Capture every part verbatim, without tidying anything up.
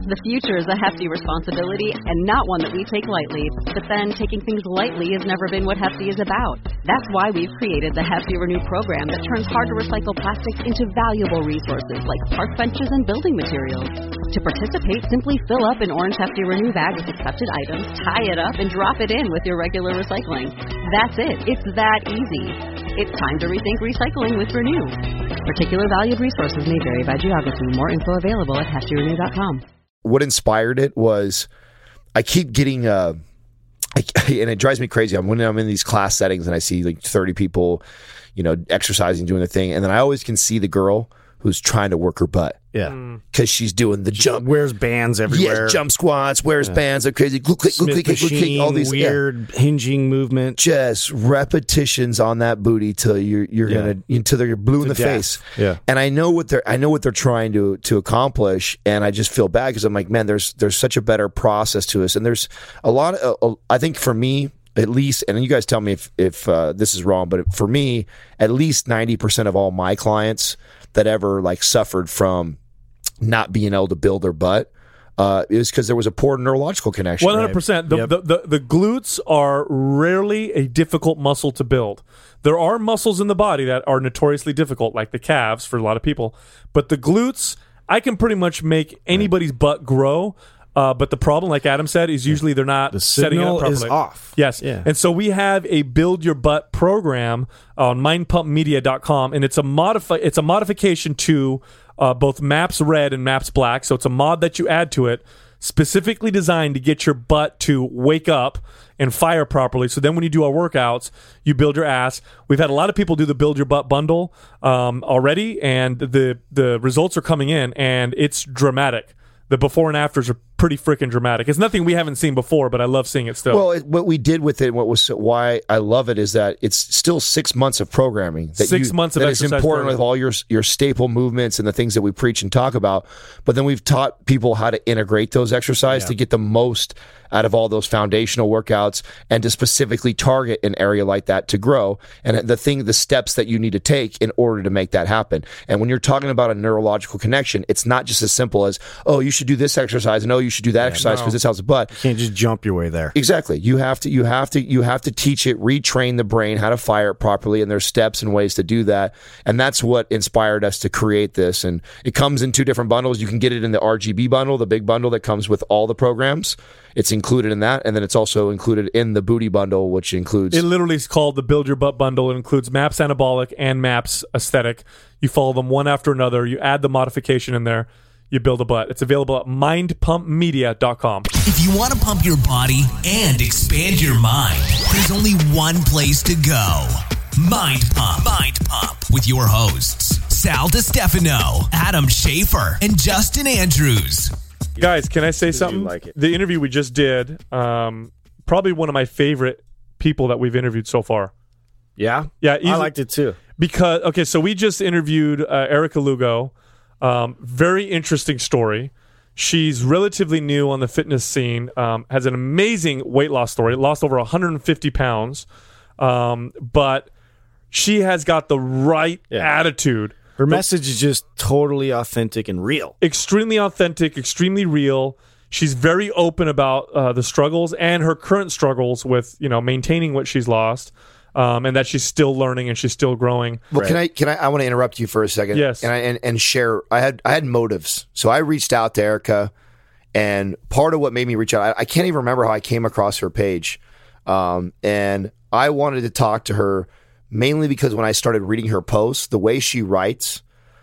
The future is a hefty responsibility and not one that we take lightly. But then taking things lightly has never been what Hefty is about. That's why we've created the Hefty Renew program that turns hard-to-recycle plastics into valuable resources like park benches and building materials. To participate, simply fill up an orange Hefty Renew bag with accepted items, tie it up, and drop it in with your regular recycling. That's it. It's that easy. It's time to rethink recycling with Renew. Particular valued resources may vary by geography. More info available at hefty renew dot com. What inspired it was I keep getting, uh, I, and it drives me crazy. I'm when I'm in these class settings and I see like thirty people, you know, exercising, doing the thing, and then I always can see the girl who's trying to work her butt. Yeah. Because she's doing the jump. Wears bands everywhere. Yeah, jump squats, wears yeah. bands, they're crazy. Glue click, glue Smith click, glue click, all these weird yeah. hinging movement. Just repetitions on that booty till you're you're yeah. gonna until you're blue in the death. face. Yeah. And I know what they're I know what they're trying to to accomplish, and I just feel bad because I'm like, man, there's there's such a better process to this, and there's a lot of uh, I think for me at least, and you guys tell me if if uh, this is wrong, but for me, at least ninety percent of all my clients that ever like suffered from not being able to build their butt uh, is because there was a poor neurological connection. one hundred percent. Right? The, yep. the, the, the glutes are rarely a difficult muscle to build. There are muscles in the body that are notoriously difficult, like the calves for a lot of people. But the glutes, I can pretty much make anybody's butt grow. Uh, but the problem, like Adam said, is usually they're not the setting it up properly. Is off. Yes. Yeah. And so we have a Build Your Butt program on mind pump media dot com, and it's a modify it's a modification to uh, both MAPS Red and MAPS Black. So it's a mod that you add to it, specifically designed to get your butt to wake up and fire properly. So then when you do our workouts, you build your ass. We've had a lot of people do the Build Your Butt bundle um, already, and the the results are coming in, and it's dramatic. The before and afters are pretty freaking dramatic. It's nothing we haven't seen before, but I love seeing it still. Well, it, what we did with it, what was why I love it, is that it's still six months of programming. That six you, months of that exercise is important program. with all your your staple movements and the things that we preach and talk about. But then we've taught people how to integrate those exercises yeah. to get the most out of all those foundational workouts and to specifically target an area like that to grow, and the thing, the steps that you need to take in order to make that happen. And when you're talking about a neurological connection, it's not just as simple as, oh, you should do this exercise and oh, you should do that yeah, exercise because no. this helps the butt. You can't just jump your way there. Exactly. You have to, you have to, you have to teach it, retrain the brain how to fire it properly, and there's steps and ways to do that. And that's what inspired us to create this. And it comes in two different bundles. You can get it in the R G B bundle, the big bundle that comes with all the programs. It's included in that, and then it's also included in the booty bundle, which includes... It literally is called the Build Your Butt bundle. It includes MAPS Anabolic and MAPS Aesthetic. You follow them one after another. You add the modification in there. You build a butt. It's available at mind pump media dot com. If you want to pump your body and expand your mind, there's only one place to go. Mind Pump. Mind Pump with your hosts, Sal DiStefano, Adam Schafer, and Justin Andrews. Guys, can I say something? Like it? The interview we just did, um, probably one of my favorite people that we've interviewed so far. Yeah? Yeah. Easy, I liked it too. Because, okay, so we just interviewed uh, Erica Lugo. Um, very interesting story. She's relatively new on the fitness scene, um, has an amazing weight loss story, lost over one hundred fifty pounds, um, but she has got the right yeah. attitude. Her message is just totally authentic and real. Extremely authentic, extremely real. She's very open about uh, the struggles and her current struggles with, you know, maintaining what she's lost, um, and that she's still learning and she's still growing. Well, right. can I? Can I? I want to interrupt you for a second. Yes. And I and, and share. I had I had motives, so I reached out to Erica, and part of what made me reach out, I, I can't even remember how I came across her page, um, and I wanted to talk to her. Mainly because when I started reading her posts, the way she writes,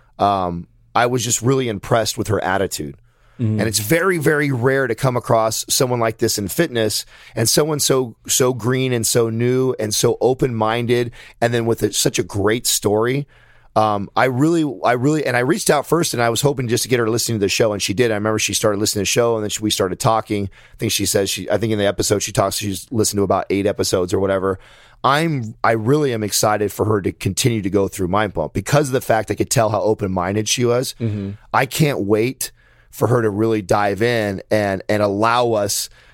um, I was just really impressed with her attitude. Mm-hmm. And it's very, very rare to come across someone like this in fitness, and someone so so green and so new and so open-minded, and then with a, such a great story. Um, I really, I really, and I reached out first, and I was hoping just to get her listening to the show, and she did. I remember she started listening to the show, and then she, we started talking. I think she says she, I think in the episode she talks, she's listened to about eight episodes or whatever. I'm, I really am excited for her to continue to go through Mind Pump because of the fact I could tell how open-minded she was. Mm-hmm. I can't wait for her to really dive in and, and allow us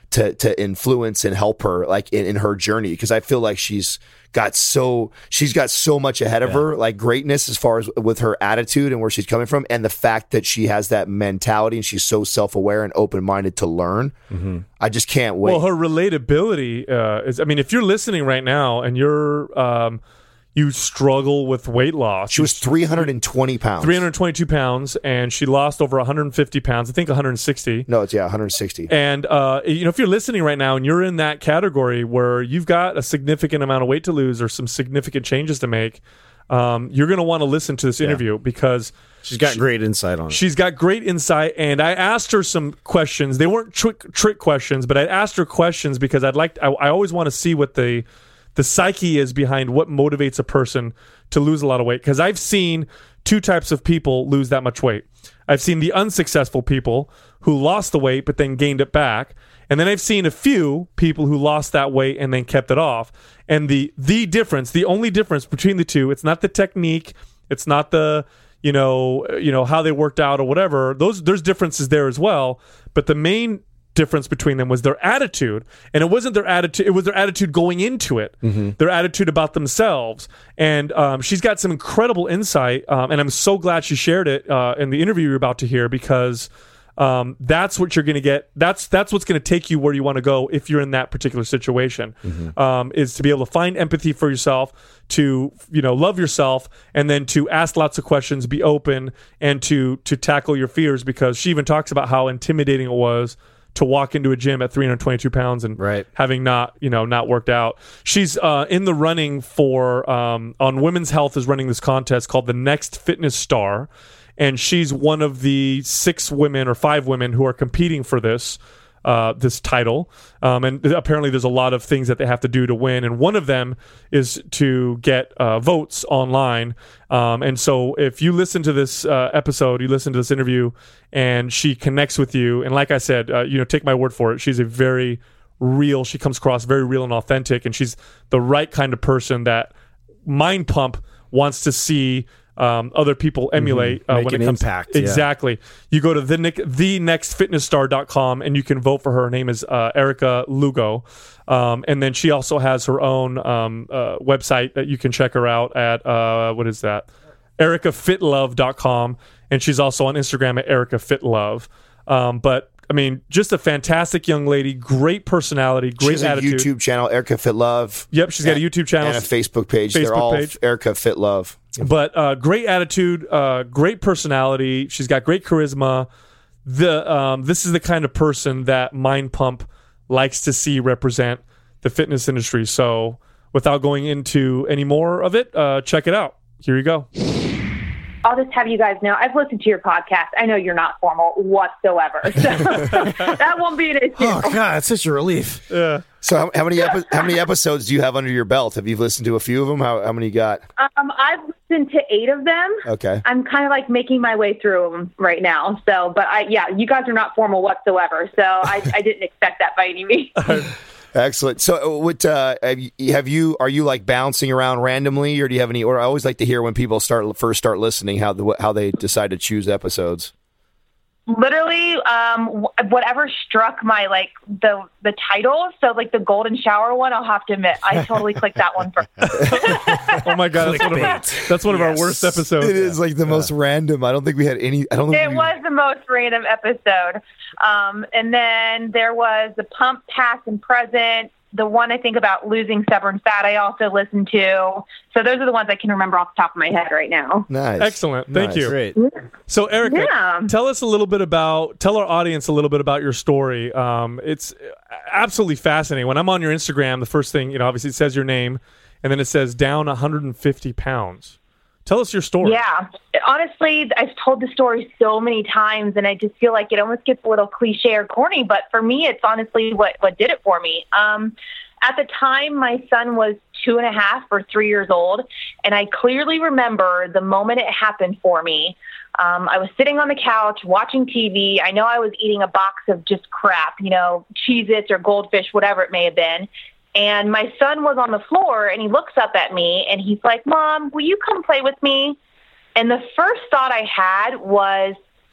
to to influence and help her like in, in her journey, because I feel like she's got so she's got so much ahead of yeah. her, like greatness as far as with her attitude and where she's coming from, and the fact that she has that mentality and she's so self-aware and open-minded to learn. Mm-hmm. I just can't wait. Well, her relatability uh, is, I mean, if you're listening right now and you're um, you struggle with weight loss. She was three hundred twenty pounds. three hundred twenty-two pounds, and she lost over one hundred fifty pounds. I think one hundred sixty. No, it's, yeah, one hundred sixty. And, uh, you know, if you're listening right now and you're in that category where you've got a significant amount of weight to lose or some significant changes to make, um, you're going to want to listen to this interview yeah. because she's got she, great insight on it. She's got great insight, and I asked her some questions. They weren't trick, trick questions, but I asked her questions because I'd like to, I, I always want to see what the the psyche is behind what motivates a person to lose a lot of weight, because I've seen two types of people lose that much weight. I've seen the unsuccessful people who lost the weight but then gained it back, and then I've seen a few people who lost that weight and then kept it off. And the the difference, the only difference between the two, it's not the technique, it's not the you know you know how they worked out or whatever. Those there's differences there as well, but the main difference between them was their attitude. And it wasn't their attitude, it was their attitude going into it, mm-hmm. their attitude about themselves. And um, she's got some incredible insight, um, and I'm so glad she shared it uh, in the interview you're about to hear, because um, that's what you're going to get. That's that's what's going to take you where you want to go if you're in that particular situation, mm-hmm. um, is to be able to find empathy for yourself, to you know love yourself, and then to ask lots of questions, be open, and to to tackle your fears, because she even talks about how intimidating it was to walk into a gym at three hundred twenty-two pounds and right. having not, you know, not worked out. She's uh, in the running for, um, on Women's Health is running this contest called the Next Fitness Star. And she's one of the six women or five women who are competing for this, uh, this title. Um, and apparently there's a lot of things that they have to do to win. And one of them is to get uh, votes online. Um, and so if you listen to this uh, episode, you listen to this interview, and she connects with you, and like I said, uh, you know, take my word for it, she's a very real, she comes across very real and authentic, and she's the right kind of person that Mind Pump wants to see Um, other people emulate mm-hmm. uh, Make when an it comes impact. Exactly. Yeah. You go to the the next fitness star dot com and you can vote for her. Her name is uh, Erica Lugo, um, and then she also has her own um, uh, website that you can check her out at. Uh, what is that? erica fit love dot com, and she's also on Instagram at erica fit love. Um, but I mean, just a fantastic young lady, great personality, great she has attitude. a YouTube channel, Erica Fit Love. Yep, she's got a YouTube channel and a Facebook page. Facebook They're all page. Erica Fit Love. But uh, great attitude, uh, great personality. She's got great charisma. The um, this is the kind of person that Mind Pump likes to see represent the fitness industry. So, without going into any more of it, uh, check it out. Here you go. I'll just have you guys know, I've listened to your podcast. I know you're not formal whatsoever, so that won't be an issue. Oh, God, it's such a relief. Yeah. So how, how many epi- how many episodes do you have under your belt? Have you listened to a few of them? How, how many you got? Um, I've listened to eight of them. Okay. I'm kind of like making my way through them right now. So, but I, yeah, you guys are not formal whatsoever. So I, I didn't expect that by any means. Excellent. So, what uh, have you, have you? Are you like bouncing around randomly, or do you have any? Or I always like to hear when people start first start listening how the, how they decide to choose episodes. Literally, um, whatever struck my like the the title. So, like the golden shower one, I'll have to admit, I totally clicked that one first. Oh my God, that's one of our, that's one of Yes. our worst episodes. It is like the yeah. most random. I don't think we had any. I don't think It we, was the most random episode. Um, and then there was the pump, past, and present. The one I think about losing stubborn fat, I also listened to. So those are the ones I can remember off the top of my head right now. Nice. Excellent. Thank Nice. you. Great. So, Erica, Yeah. tell us a little bit about, tell our audience a little bit about your story. Um, it's absolutely fascinating. When I'm on your Instagram, the first thing, you know, obviously it says your name, and then it says down one hundred fifty pounds. Tell us your story. Yeah. Honestly, I've told the story so many times, and I just feel like it almost gets a little cliche or corny. But for me, it's honestly what, what did it for me. Um, at the time, my son was two and a half or three years old, and I clearly remember the moment it happened for me. Um, I was sitting on the couch watching T V. I know I was eating a box of just crap, you know, Cheez-Its or Goldfish, whatever it may have been. And my son was on the floor, and he looks up at me, and he's like, "Mom, will you come play with me?" And the first thought I had was,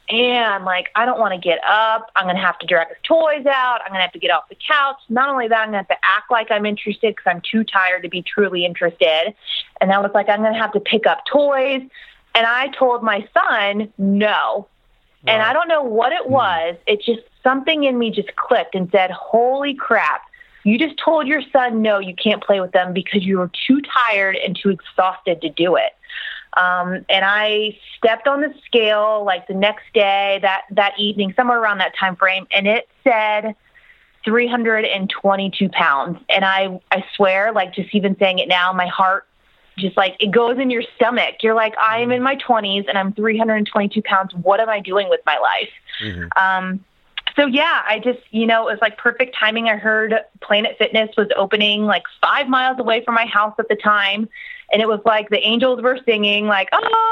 man, like, I don't want to get up. I'm going to have to drag his toys out. I'm going to have to get off the couch. Not only that, I'm going to have to act like I'm interested because I'm too tired to be truly interested. And I was like, I'm going to have to pick up toys. And I told my son, no. Wow. And I don't know what it was. It just, something in me just clicked and said, holy crap. You just told your son, no, you can't play with them because you were too tired and too exhausted to do it. Um, and I stepped on the scale like the next day, that, that evening, somewhere around that time frame, and it said three hundred twenty-two pounds. And I, I swear, like just even saying it now, my heart just like, it goes in your stomach. You're like, I am in my twenties and I'm three hundred twenty-two pounds. What am I doing with my life? Mm-hmm. Um, So, yeah, I just, you know, it was like perfect timing. I heard Planet Fitness was opening like five miles away from my house at the time. And it was like the angels were singing like,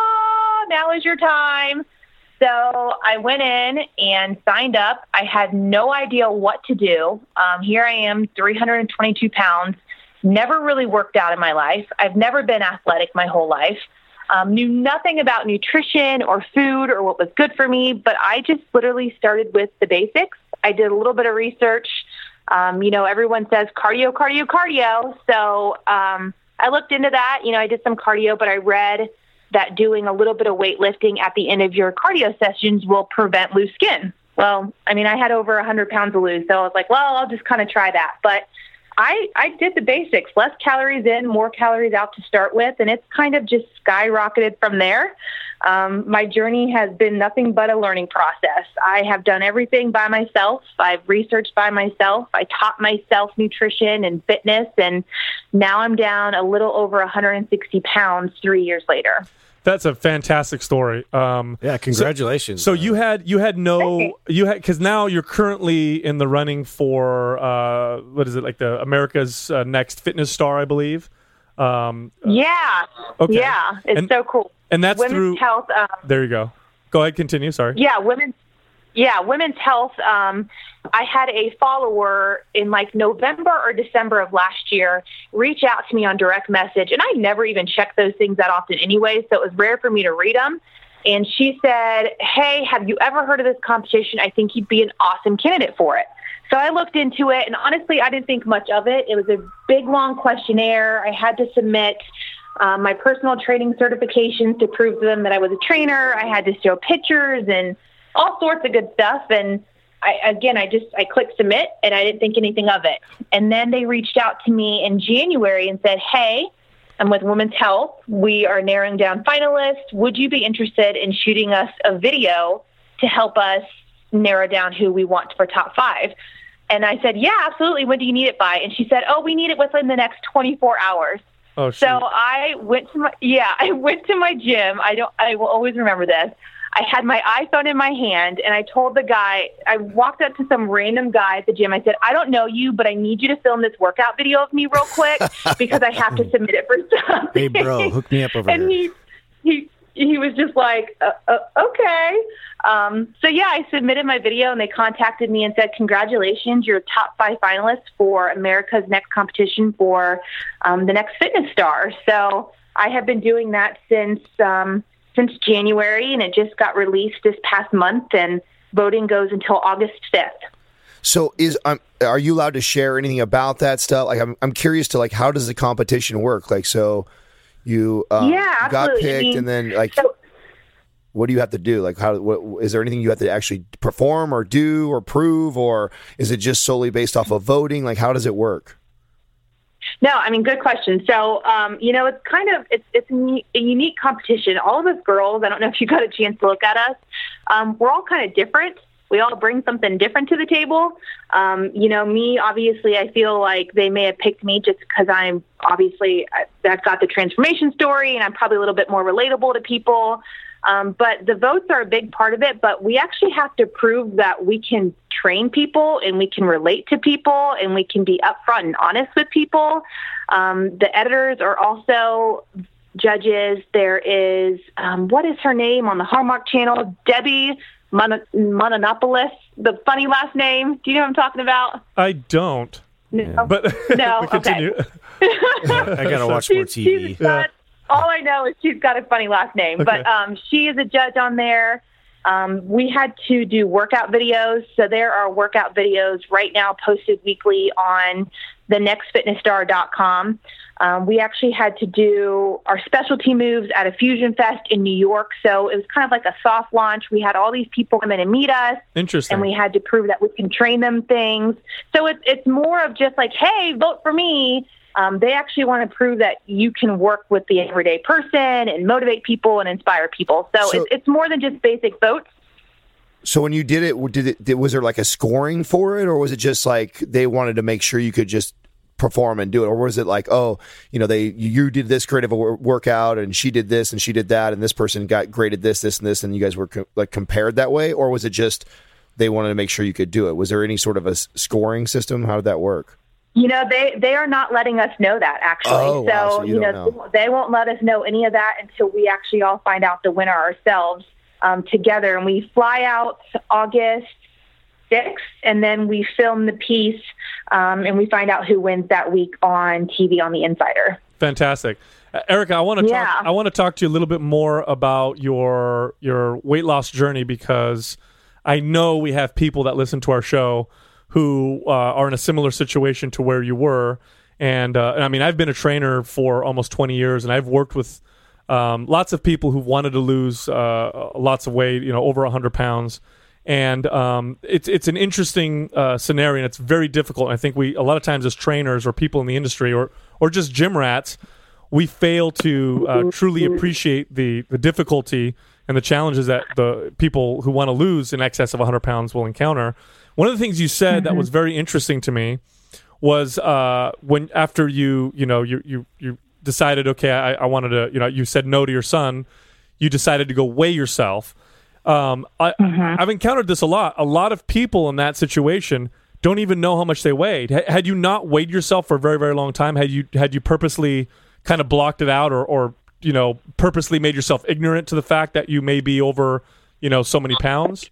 oh, now is your time. So I went in and signed up. I had no idea what to do. Um, here I am, three hundred twenty-two pounds, never really worked out in my life. I've never been athletic my whole life. Um, knew nothing about nutrition or food or what was good for me, but I just literally started with the basics. I did a little bit of research. Um, you know, everyone says cardio, cardio, cardio. So um, I looked into that. You know, I did some cardio, but I read that doing a little bit of weightlifting at the end of your cardio sessions will prevent loose skin. Well, I mean, I had over one hundred pounds to lose, so I was like, well, I'll just kind of try that. But I, I did the basics, less calories in, more calories out to start with, and it's kind of just skyrocketed from there. Um, my journey has been nothing but a learning process. I have done everything by myself. I've researched by myself. I taught myself nutrition and fitness, and now I'm down a little over one hundred sixty pounds three years later. That's a fantastic story. Um, yeah, congratulations. So, so you had you had no you had because now you're currently in the running for uh, what is it like the America's uh, Next Fitness Star, I believe. Um, yeah, okay. yeah, it's and, so cool. And that's Women's through Health. Um, there you go. Go ahead, continue. Sorry. Yeah, women's. Yeah, Women's Health. Um, I had a follower in like November or December of last year reach out to me on direct message, and I never even checked those things that often anyway, so it was rare for me to read them. And she said, hey, have you ever heard of this competition? I think you'd be an awesome candidate for it. So I looked into it, and honestly, I didn't think much of it. It was a big, long questionnaire. I had to submit um, my personal training certifications to prove to them that I was a trainer. I had to show pictures and all sorts of good stuff. And I, again, I just, I clicked submit and I didn't think anything of it. And then they reached out to me in January and said, hey, I'm with Women's Health. We are narrowing down finalists. Would you be interested in shooting us a video to help us narrow down who we want for top five? And I said, yeah, absolutely. When do you need it by? And she said, oh, we need it within the next twenty-four hours. Oh, so I went to my, yeah, I went to my gym. I don't, I will always remember this. I had my iPhone in my hand, and I told the guy, I walked up to some random guy at the gym. I said, I don't know you, but I need you to film this workout video of me real quick because I have to submit it for something. Hey, bro, hook me up over and here. he, he, he was just like, uh, uh, okay. Um, so, yeah, I submitted my video, and they contacted me and said, congratulations, you're top five finalists for America's Next competition for um, the Next Fitness Star. So I have been doing that since um, – since January, and it just got released this past month, and voting goes until August fifth. So is um, are you allowed to share anything about that stuff? Like, I'm I'm curious to like, how does the competition work? Like, so you um, yeah, got absolutely. picked, I mean, and then like, so, what do you have to do? Like, how what, is there anything you have to actually perform or do or prove, or is it just solely based off of voting? Like, how does it work? No, I mean, good question. So, um, you know, it's kind of, it's it's a unique competition. All of us girls, I don't know if you got a chance to look at us, um, we're all kind of different. We all bring something different to the table. Um, you know, me, obviously, I feel like they may have picked me just because I'm obviously, I've got the transformation story, and I'm probably a little bit more relatable to people. Um, but the votes are a big part of it, but we actually have to prove that we can train people and we can relate to people and we can be upfront and honest with people. Um, the editors are also judges. There is, um, what is her name on the Hallmark Channel? Debbie Mon- Mononopoulos, the funny last name. Do you know what I'm talking about? I don't. No. But no, continue. Okay. I got to watch more T V. She's got, all I know is she's got a funny last name, Okay. but um, she is a judge on there. Um, we had to do workout videos. So there are workout videos right now posted weekly on the next fitness star dot com. Um, we actually had to do our specialty moves at a Fusion Fest in New York. So it was kind of like a soft launch. We had all these people come in and meet us. Interesting. And we had to prove that we can train them things. So it's, it's more of just like, hey, vote for me. Um, they actually want to prove that you can work with the everyday person and motivate people and inspire people. So, So- it's, it's more than just basic votes. So when you did it, did it, did, was there like a scoring for it, or was it just like they wanted to make sure you could just perform and do it, or was it like, oh, you know, they you did this creative workout and she did this and she did that and this person got graded this, this, and this, and you guys were co- like compared that way, or was it just they wanted to make sure you could do it? Was there any sort of a s- scoring system? How did that work? You know, they, they are not letting us know that, actually. Oh, so, wow, so you you know, don't know. they won't let us know any of that until we actually all find out the winner ourselves um, together. And we fly out August sixth, and then we film the piece, um, and we find out who wins that week on T V on The Insider. Fantastic. Uh, Erica, I want to Yeah. talk I want to talk to you a little bit more about your your weight loss journey, because I know we have people that listen to our show who uh, are in a similar situation to where you were. And, uh, and I mean, I've been a trainer for almost twenty years, and I've worked with um, lots of people who wanted to lose uh, lots of weight, you know, over one hundred pounds. And um, it's it's an interesting uh, scenario, and it's very difficult. And I think we a lot of times as trainers or people in the industry or or just gym rats, we fail to uh, truly appreciate the the difficulty and the challenges that the people who want to lose in excess of one hundred pounds will encounter. One of the things you said mm-hmm. that was very interesting to me was uh, when after you you know you you you decided, okay, I, I wanted to, you know, you said no to your son, you decided to go weigh yourself. Um, I, mm-hmm. I've encountered this a lot. A lot of people in that situation don't even know how much they weighed. H- had you not weighed yourself for a very, very long time, had you had you purposely kind of blocked it out, or, or you know, purposely made yourself ignorant to the fact that you may be over, you know, so many pounds?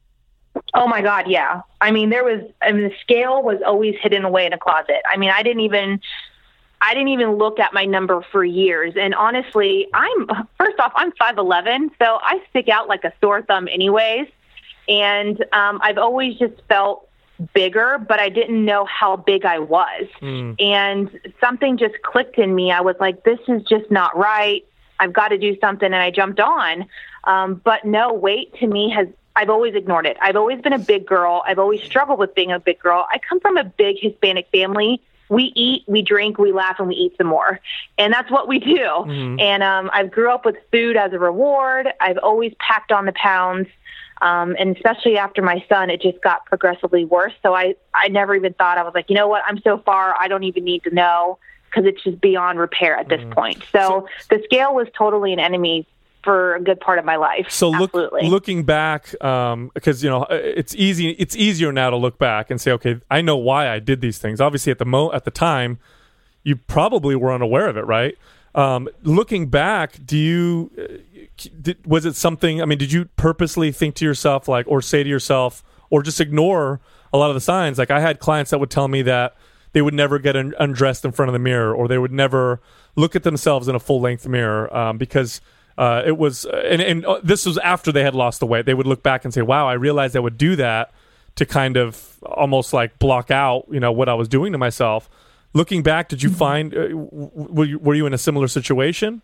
Oh my God, yeah. I mean, there was, I mean, the scale was always hidden away in a closet. I mean, I didn't even, I didn't even look at my number for years. And honestly, I'm, first off, I'm five eleven, so I stick out like a sore thumb anyways. And um, I've always just felt bigger, but I didn't know how big I was. Mm. And something just clicked in me. I was like, this is just not right. I've got to do something. And I jumped on. Um, but no, weight to me has, I've always ignored it. I've always been a big girl. I've always struggled with being a big girl. I come from a big Hispanic family. We eat, we drink, we laugh, and we eat some more. And that's what we do. Mm-hmm. And um, I grew up with food as a reward. I've always packed on the pounds. Um, and especially after my son, it just got progressively worse. So I, I never even thought, I was like, you know what, I'm so far, I don't even need to know, because it's just beyond repair at this mm-hmm. point. So, so the scale was totally an enemy for a good part of my life. So look, Absolutely. looking back, um, because, you know, it's easy, it's easier now to look back and say, okay, I know why I did these things. Obviously at the mo at the time, you probably were unaware of it, right? Um, looking back, do you, uh, did, was it something, I mean, did you purposely think to yourself, like, or say to yourself, or just ignore a lot of the signs? Like, I had clients that would tell me that they would never get un undressed in front of the mirror, or they would never look at themselves in a full length mirror, um, because Uh, it was, and, and uh, this was after they had lost the weight. They would look back and say, wow, I realized I would do that to kind of almost like block out, you know, what I was doing to myself. Looking back, did you find, uh, were, you, were you in a similar situation?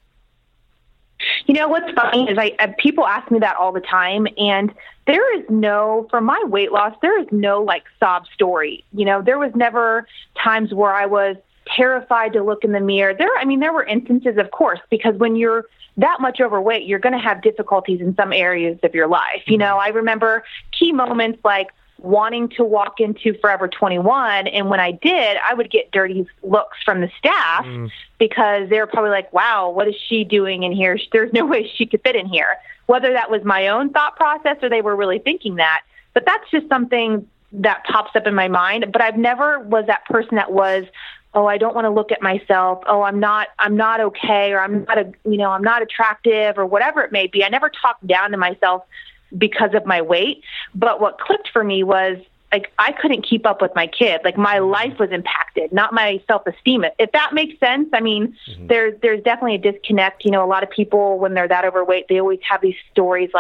You know, what's funny is I, uh, people ask me that all the time, and there is no, for my weight loss, there is no like sob story. You know, there was never times where I was terrified to look in the mirror. There, I mean, there were instances, of course, because when you're that much overweight, you're going to have difficulties in some areas of your life. You know, I remember key moments like wanting to walk into Forever twenty-one. And when I did, I would get dirty looks from the staff mm. because they were probably like, wow, what is she doing in here? There's no way she could fit in here. Whether that was my own thought process or they were really thinking that. But that's just something that pops up in my mind. But I've never was that person that was, oh, I don't want to look at myself. Oh, I'm not, I'm not okay. Or I'm not, a, you know, I'm not attractive or whatever it may be. I never talked down to myself because of my weight. But what clicked for me was like, I couldn't keep up with my kid. Like my life was impacted, not my self-esteem. If that makes sense. I mean, mm-hmm. there's, there's definitely a disconnect. You know, a lot of people when they're that overweight, they always have these stories like,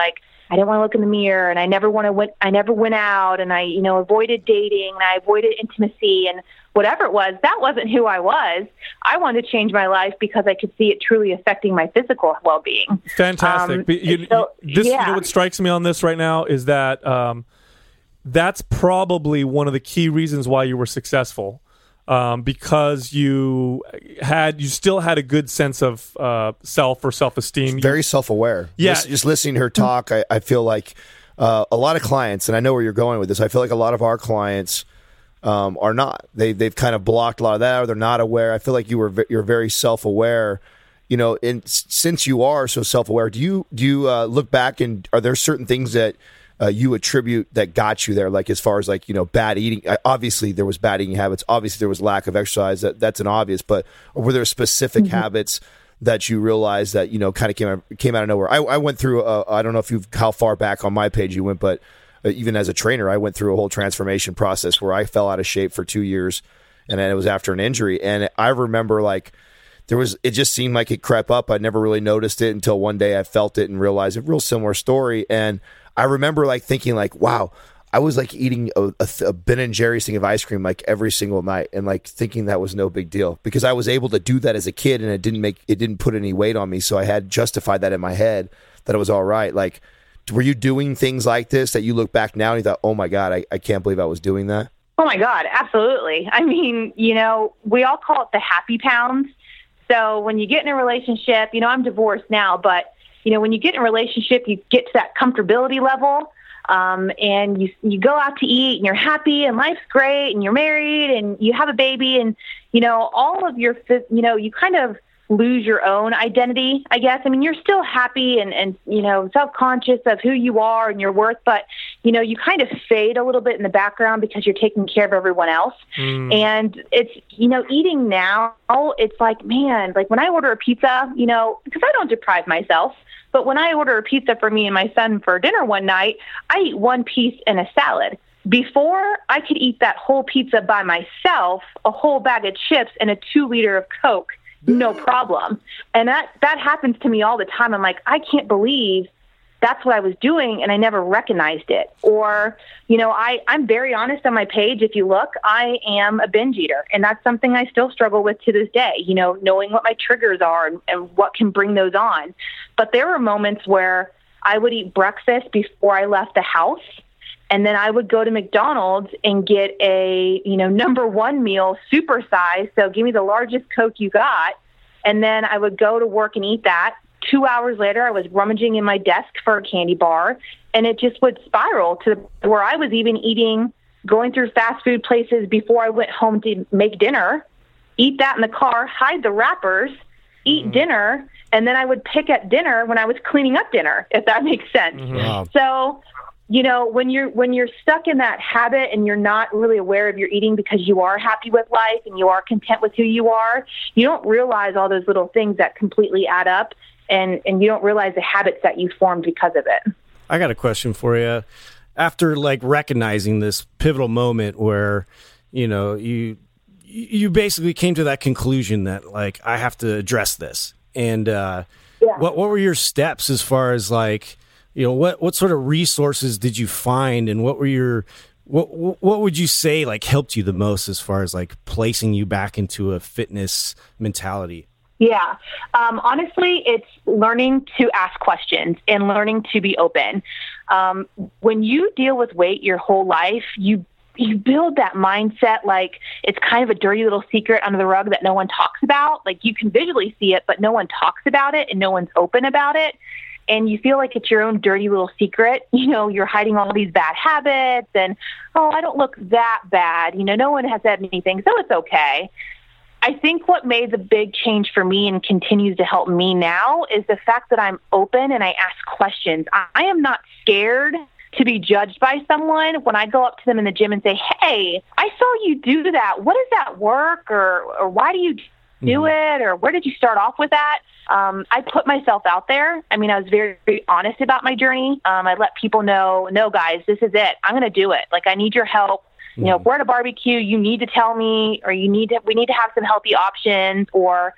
I didn't want to look in the mirror, and I never want to went, I never went out, and I, you know, avoided dating, and I avoided intimacy, and whatever it was, that wasn't who I was. I wanted to change my life because I could see it truly affecting my physical well-being. Fantastic. Um, But you, so, this, yeah. you know what strikes me on this right now is that um, that's probably one of the key reasons why you were successful. Um, because you had, you still had a good sense of uh, self or self-esteem. Very self-aware. Yeah. Just, just listening to her talk, I, I feel like uh, a lot of clients, and I know where you're going with this, I feel like a lot of our clients um, are not. They, they've kind of blocked a lot of that, or they're not aware. I feel like you were you're very self-aware. You know, and since you are so self-aware, do you do you uh, look back and are there certain things that Uh, you attribute that got you there, like as far as like, you know, bad eating? Obviously there was bad eating habits. Obviously there was lack of exercise. That that's an obvious. But were there specific mm-hmm. habits that you realized that, you know, kind of came out, came out of nowhere? I, I went through. A, I don't know if you've how far back on my page you went, but uh, even as a trainer, I went through a whole transformation process where I fell out of shape for two years, and then it was after an injury. And I remember like there was. It just seemed like it crept up. I never really noticed it until one day I felt it and realized a real similar story. And I remember like thinking like, wow, I was like eating a, a, a Ben and Jerry's thing of ice cream like every single night, and like thinking that was no big deal because I was able to do that as a kid, and it didn't make it didn't put any weight on me. So I had justified that in my head that it was all right. Like, were you doing things like this that you look back now and you thought, oh my God, I, I can't believe I was doing that? Oh my God, absolutely. I mean, you know, we all call it the happy pounds. So when you get in a relationship, you know, I'm divorced now, but you know, when you get in a relationship, you get to that comfortability level, um, and you you go out to eat, and you're happy, and life's great, and you're married, and you have a baby, and you know, all of your, you know, you kind of lose your own identity, I guess. I mean, you're still happy and and you know, self-conscious of who you are and your worth, but you know, you kind of fade a little bit in the background because you're taking care of everyone else. Mm. And it's, you know, eating now, it's like, man, like when I order a pizza, you know, because I don't deprive myself. But when I order a pizza for me and my son for dinner one night, I eat one piece and a salad. Before, I could eat that whole pizza by myself, a whole bag of chips, and a two liter of Coke, no problem. And that, that happens to me all the time. I'm like, I can't believe that's what I was doing, and I never recognized it. Or, you know, I, I'm very honest on my page. If you look, I am a binge eater, and that's something I still struggle with to this day, you know, knowing what my triggers are and, and what can bring those on. But there were moments where I would eat breakfast before I left the house, and then I would go to McDonald's and get a, you know, number one meal, supersized. So give me the largest Coke you got. And then I would go to work and eat that. Two hours later, I was rummaging in my desk for a candy bar, and it just would spiral to where I was even eating, going through fast food places before I went home to make dinner, eat that in the car, hide the wrappers, eat mm-hmm. dinner, and then I would pick at dinner when I was cleaning up dinner, if that makes sense. Mm-hmm. Wow. So, you know, when you're when you're stuck in that habit and you're not really aware of your eating because you are happy with life and you are content with who you are, you don't realize all those little things that completely add up. And, and you don't realize the habits that you formed because of it. I got a question for you. After like recognizing this pivotal moment where, you know, you you basically came to that conclusion that like I have to address this. And uh, yeah. what what were your steps as far as like, you know, what what sort of resources did you find, and what were your what what would you say like helped you the most as far as like placing you back into a fitness mentality? Yeah. Um, honestly, it's learning to ask questions and learning to be open. Um, when you deal with weight your whole life, you you build that mindset like it's kind of a dirty little secret under the rug that no one talks about. Like you can visually see it, but no one talks about it and no one's open about it. And you feel like it's your own dirty little secret. You know, you're hiding all these bad habits and, oh, I don't look that bad. You know, no one has said anything, so it's okay. I think what made the big change for me and continues to help me now is the fact that I'm open and I ask questions. I am not scared to be judged by someone when I go up to them in the gym and say, hey, I saw you do that. What does that work? Or, or why do you do mm-hmm. it? Or where did you start off with that? Um, I put myself out there. I mean, I was very, very honest about my journey. Um, I let people know, no, guys, this is it. I'm going to do it. Like, I need your help. You know, if we're at a barbecue, you need to tell me, or you need to, we need to have some healthy options, or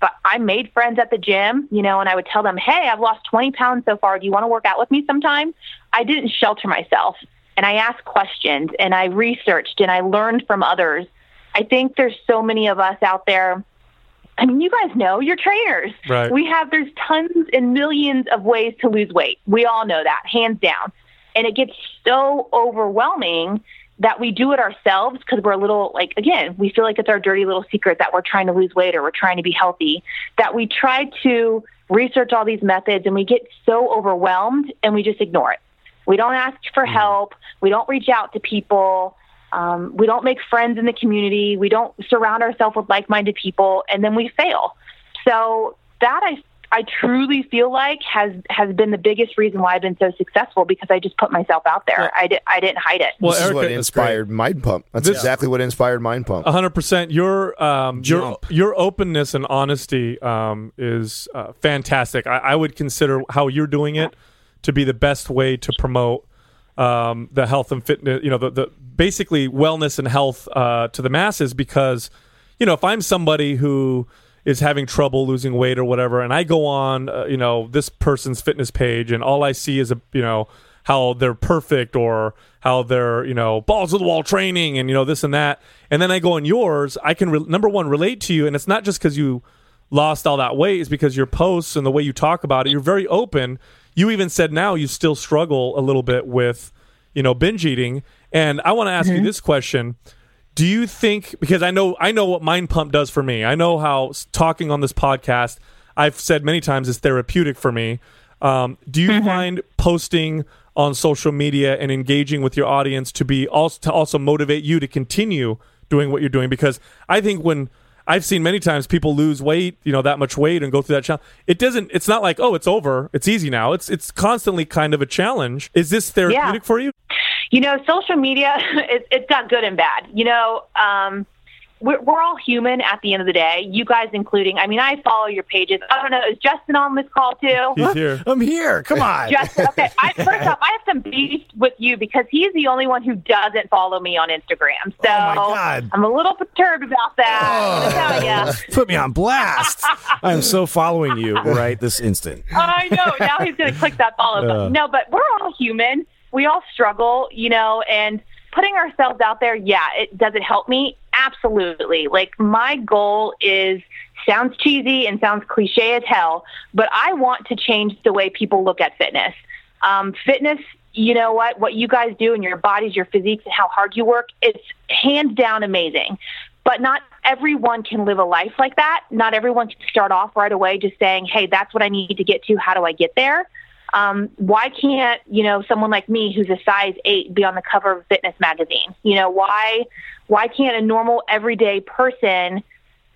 I made friends at the gym, you know, and I would tell them, hey, I've lost twenty pounds so far. Do you want to work out with me sometime? I didn't shelter myself, and I asked questions, and I researched, and I learned from others. I think there's so many of us out there. I mean, you guys know, you're trainers. Right. We have, there's tons and millions of ways to lose weight. We all know that, hands down. And it gets so overwhelming that we do it ourselves because we're a little, like, again, we feel like it's our dirty little secret that we're trying to lose weight or we're trying to be healthy, that we try to research all these methods and we get so overwhelmed and we just ignore it. We don't ask for help. We don't reach out to people. Um, we don't make friends in the community. We don't surround ourselves with like-minded people, and then we fail. So that I I truly feel like has, has been the biggest reason why I've been so successful, because I just put myself out there. Yeah. I, di- I didn't hide it. Well, This is Erica, what that's inspired Mind Pump. That's This- exactly what inspired Mind Pump. A hundred percent. Your um, your Jump. your openness and honesty um, is uh, fantastic. I, I would consider how you're doing it to be the best way to promote um, the health and fitness. You know, the, the basically wellness and health uh, to the masses. Because, you know, if I'm somebody who is having trouble losing weight or whatever, and I go on, uh, you know, this person's fitness page, and all I see is a, you know, how they're perfect or how they're, you know, balls to the wall training and, you know, this and that. And then I go on yours, I can, re- number one, relate to you. And it's not just because you lost all that weight, it's because your posts and the way you talk about it, you're very open. You even said now you still struggle a little bit with, you know, binge eating. And I want to ask mm-hmm. you this question. Do you think, because I know I know what Mind Pump does for me. I know how talking on this podcast, I've said many times, is therapeutic for me. Um, do you mm-hmm. find posting on social media and engaging with your audience to be also to also motivate you to continue doing what you're doing? Because I think when I've seen many times people lose weight, you know, that much weight and go through that challenge, it doesn't. It's not like, oh, it's over, it's easy now. It's it's constantly kind of a challenge. Is this therapeutic yeah. for you? You know, social media, it, it's got good and bad. You know, um, we're, we're all human at the end of the day, you guys including. I mean, I follow your pages. I don't know, is Justin on this call too? He's here. I'm here. Come on. Justin, okay. I, first off, I have some beef with you because he's the only one who doesn't follow me on Instagram. So Oh, my God. I'm a little perturbed about that. Oh. I tell ya. Put me on blast. I am so following you right this instant. I know. Now he's going to click that follow button. Uh. No, but we're all human. We all struggle, you know, and putting ourselves out there, yeah, it does it help me? Absolutely. Like, my goal is, sounds cheesy and sounds cliche as hell, but I want to change the way people look at fitness. Um, fitness, you know what, what you guys do in your bodies, your physiques, and how hard you work, it's hands down amazing. But not everyone can live a life like that. Not everyone can start off right away just saying, hey, that's what I need to get to. How do I get there? Um, why can't, you know, someone like me who's a size eight be on the cover of Fitness magazine? You know, why, why can't a normal everyday person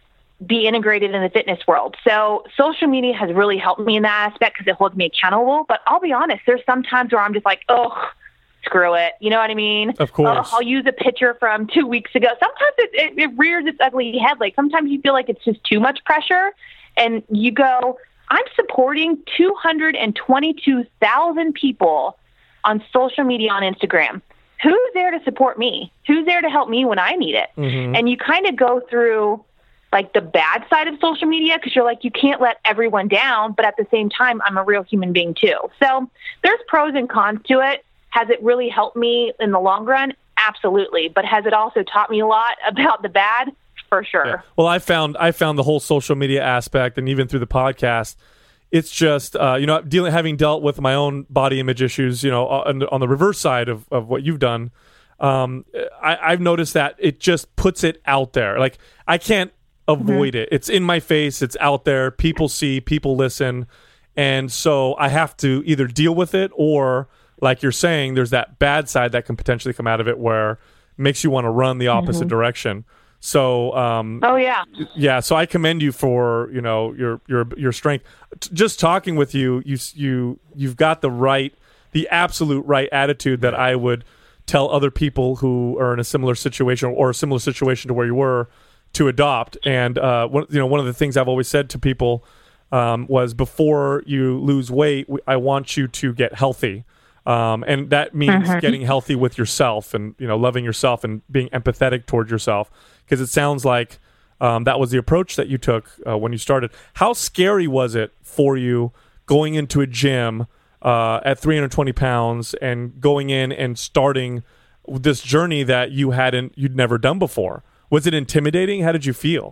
be integrated in the fitness world? So social media has really helped me in that aspect because it holds me accountable. But I'll be honest, there's some times where I'm just like, oh, screw it. You know what I mean? Of course. Uh, I'll use a picture from two weeks ago. Sometimes it, it, it rears its ugly head. Like, sometimes you feel like it's just too much pressure and you go, I'm supporting two hundred twenty-two thousand people on social media on Instagram. Who's there to support me? Who's there to help me when I need it? Mm-hmm. And you kind of go through like the bad side of social media because you're like, you can't let everyone down. But at the same time, I'm a real human being too. So there's pros and cons to it. Has it really helped me in the long run? Absolutely. But has it also taught me a lot about the bad? For sure. Yeah. Well, I found I found the whole social media aspect, and even through the podcast, it's just uh, you know, dealing having dealt with my own body image issues, you know, on, on the reverse side of, of what you've done. Um, I, I've noticed that it just puts it out there. Like, I can't avoid mm-hmm. it. It's in my face. It's out there. People see. People listen, and so I have to either deal with it or, like you're saying, there's that bad side that can potentially come out of it where it makes you want to run the opposite mm-hmm. direction. So, um, oh yeah, yeah. So I commend you for, you know, your, your, your strength. T- just talking with you, you, you, you've got the right, the absolute right attitude that I would tell other people who are in a similar situation or a similar situation to where you were to adopt. And, uh, one, you know, one of the things I've always said to people, um, was before you lose weight, I want you to get healthy. Um, and that means mm-hmm. getting healthy with yourself and, you know, loving yourself and being empathetic towards yourself. Because it sounds like Um, that was the approach that you took uh, when you started. How scary was it for you going into a gym uh, at three hundred twenty pounds and going in and starting this journey that you hadn't, you'd never done before? Was it intimidating? How did you feel?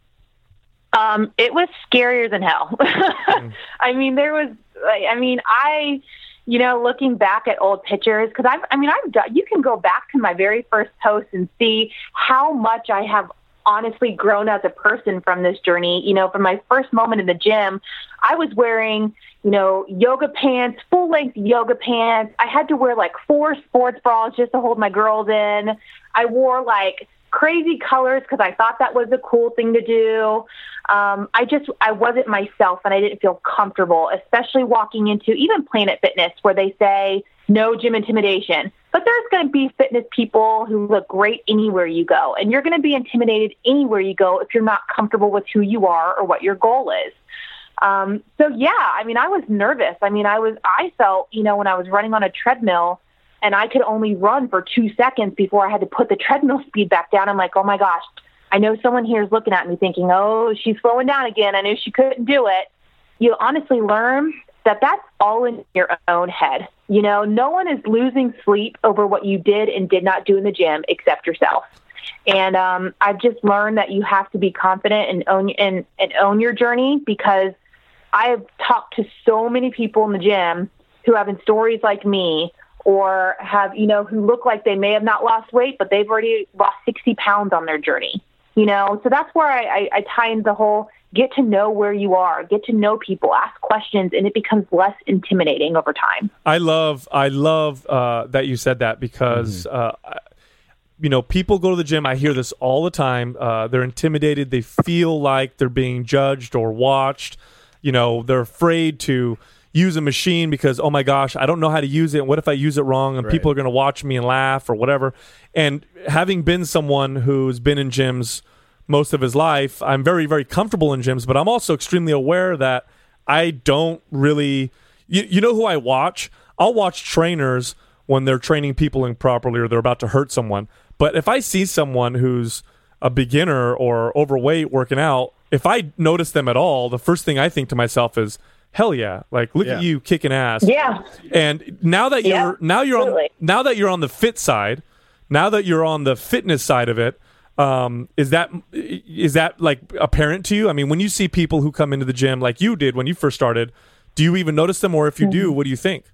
Um, it was scarier than hell. mm. I mean, there was, I mean, I, you know, looking back at old pictures, because I've, I mean, I've done, you can go back to my very first post and see how much I have honestly grown as a person from this journey. You know, from my first moment in the gym, I was wearing, you know, yoga pants, full length yoga pants. I had to wear like four sports bras just to hold my girls in. I wore like crazy colors because I thought that was a cool thing to do. Um, I just, I wasn't myself and I didn't feel comfortable, especially walking into even Planet Fitness where they say no gym intimidation. But there's going to be fitness people who look great anywhere you go. And you're going to be intimidated anywhere you go if you're not comfortable with who you are or what your goal is. Um, so, yeah, I mean, I was nervous. I mean, I was, I felt, you know, when I was running on a treadmill and I could only run for two seconds before I had to put the treadmill speed back down. I'm like, oh my gosh, I know someone here is looking at me thinking, oh, she's slowing down again. I knew she couldn't do it. You honestly learn that that's all in your own head. You know, no one is losing sleep over what you did and did not do in the gym except yourself. And um, I've just learned that you have to be confident and own and, and own your journey, because I've talked to so many people in the gym who have stories like me, or have, you know, who look like they may have not lost weight, but they've already lost sixty pounds on their journey, you know? So that's where I, I, I tie in the whole get to know where you are, get to know people, ask questions, and it becomes less intimidating over time. I love, I love uh, that you said that, because, mm-hmm. uh, you know, people go to the gym. I hear this all the time. Uh, they're intimidated. They feel like they're being judged or watched. You know, they're afraid to use a machine because, oh my gosh, I don't know how to use it. What if I use it wrong and right. people are going to watch me and laugh or whatever? And having been someone who's been in gyms most of his life, I'm very, very comfortable in gyms, but I'm also extremely aware that I don't really, you, you know who I watch? I'll watch trainers when they're training people improperly or they're about to hurt someone. But if I see someone who's a beginner or overweight working out, if I notice them at all, the first thing I think to myself is, hell yeah! Like, look yeah. at you kicking ass. Yeah. And now that you're yeah, now you're totally. on now that you're on the fit side, now that you're on the fitness side of it, um, is that is that like apparent to you? I mean, when you see people who come into the gym like you did when you first started, do you even notice them, or if you mm-hmm. do, what do you think?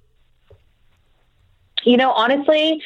You know, honestly,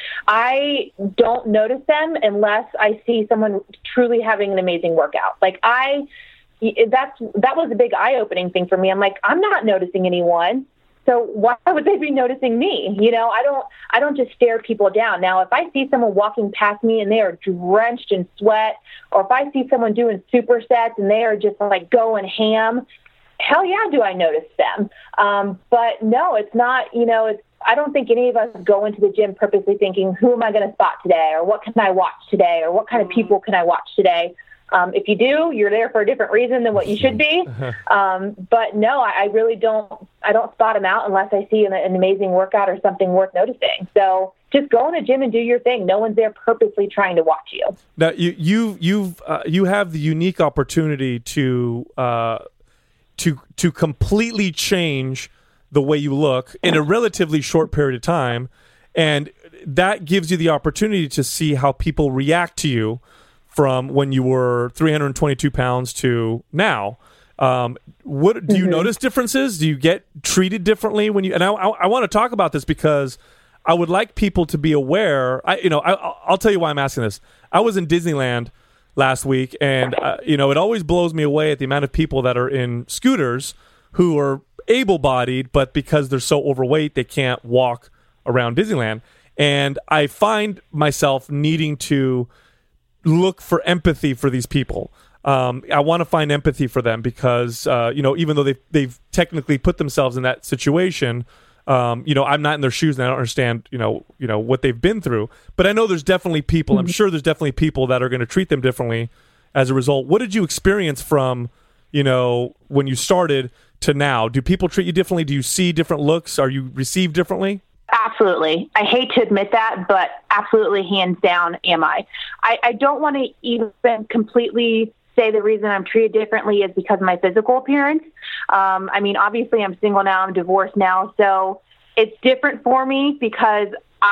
I don't notice them unless I see someone truly having an amazing workout. Like I. That's that was a big eye-opening thing for me. I'm like, I'm not noticing anyone, so why would they be noticing me? You know, I don't I don't just stare people down. Now, if I see someone walking past me and they are drenched in sweat, or if I see someone doing supersets and they are just like going ham, hell yeah, do I notice them? Um, but no, it's not. You know, it's. I don't think any of us go into the gym purposely thinking, who am I going to spot today, or what can I watch today, or what kind of people can I watch today. Um, if you do, you're there for a different reason than what you should be. Um, but no, I, I really don't. I don't spot them out unless I see an, an amazing workout or something worth noticing. So just go in the gym and do your thing. No one's there purposely trying to watch you. Now you you you've uh, you have the unique opportunity to uh, to to completely change the way you look in a relatively short period of time, and that gives you the opportunity to see how people react to you from when you were three hundred twenty-two pounds to now. Um, what do you mm-hmm. notice differences? Do you get treated differently when you? And I, I, I want to talk about this because I would like people to be aware. I, you know, I, I'll tell you why I'm asking this. I was in Disneyland last week, and uh, you know, it always blows me away at the amount of people that are in scooters who are able-bodied, but because they're so overweight, they can't walk around Disneyland. And I find myself needing to look for empathy for these people. Um, I want to find empathy for them because, uh, you know, even though they've, they've technically put themselves in that situation, um, you know, I'm not in their shoes and I don't understand, you know, you know what they've been through. But I know there's definitely people, I'm sure there's definitely people that are going to treat them differently as a result. What did you experience from, you know, when you started to now? Do people treat you differently? Do you see different looks? Are you received differently? Absolutely. I hate to admit that, but absolutely, hands down, am I. I, I don't want to even completely say the reason I'm treated differently is because of my physical appearance. Um, I mean, obviously I'm single now, I'm divorced now, so it's different for me because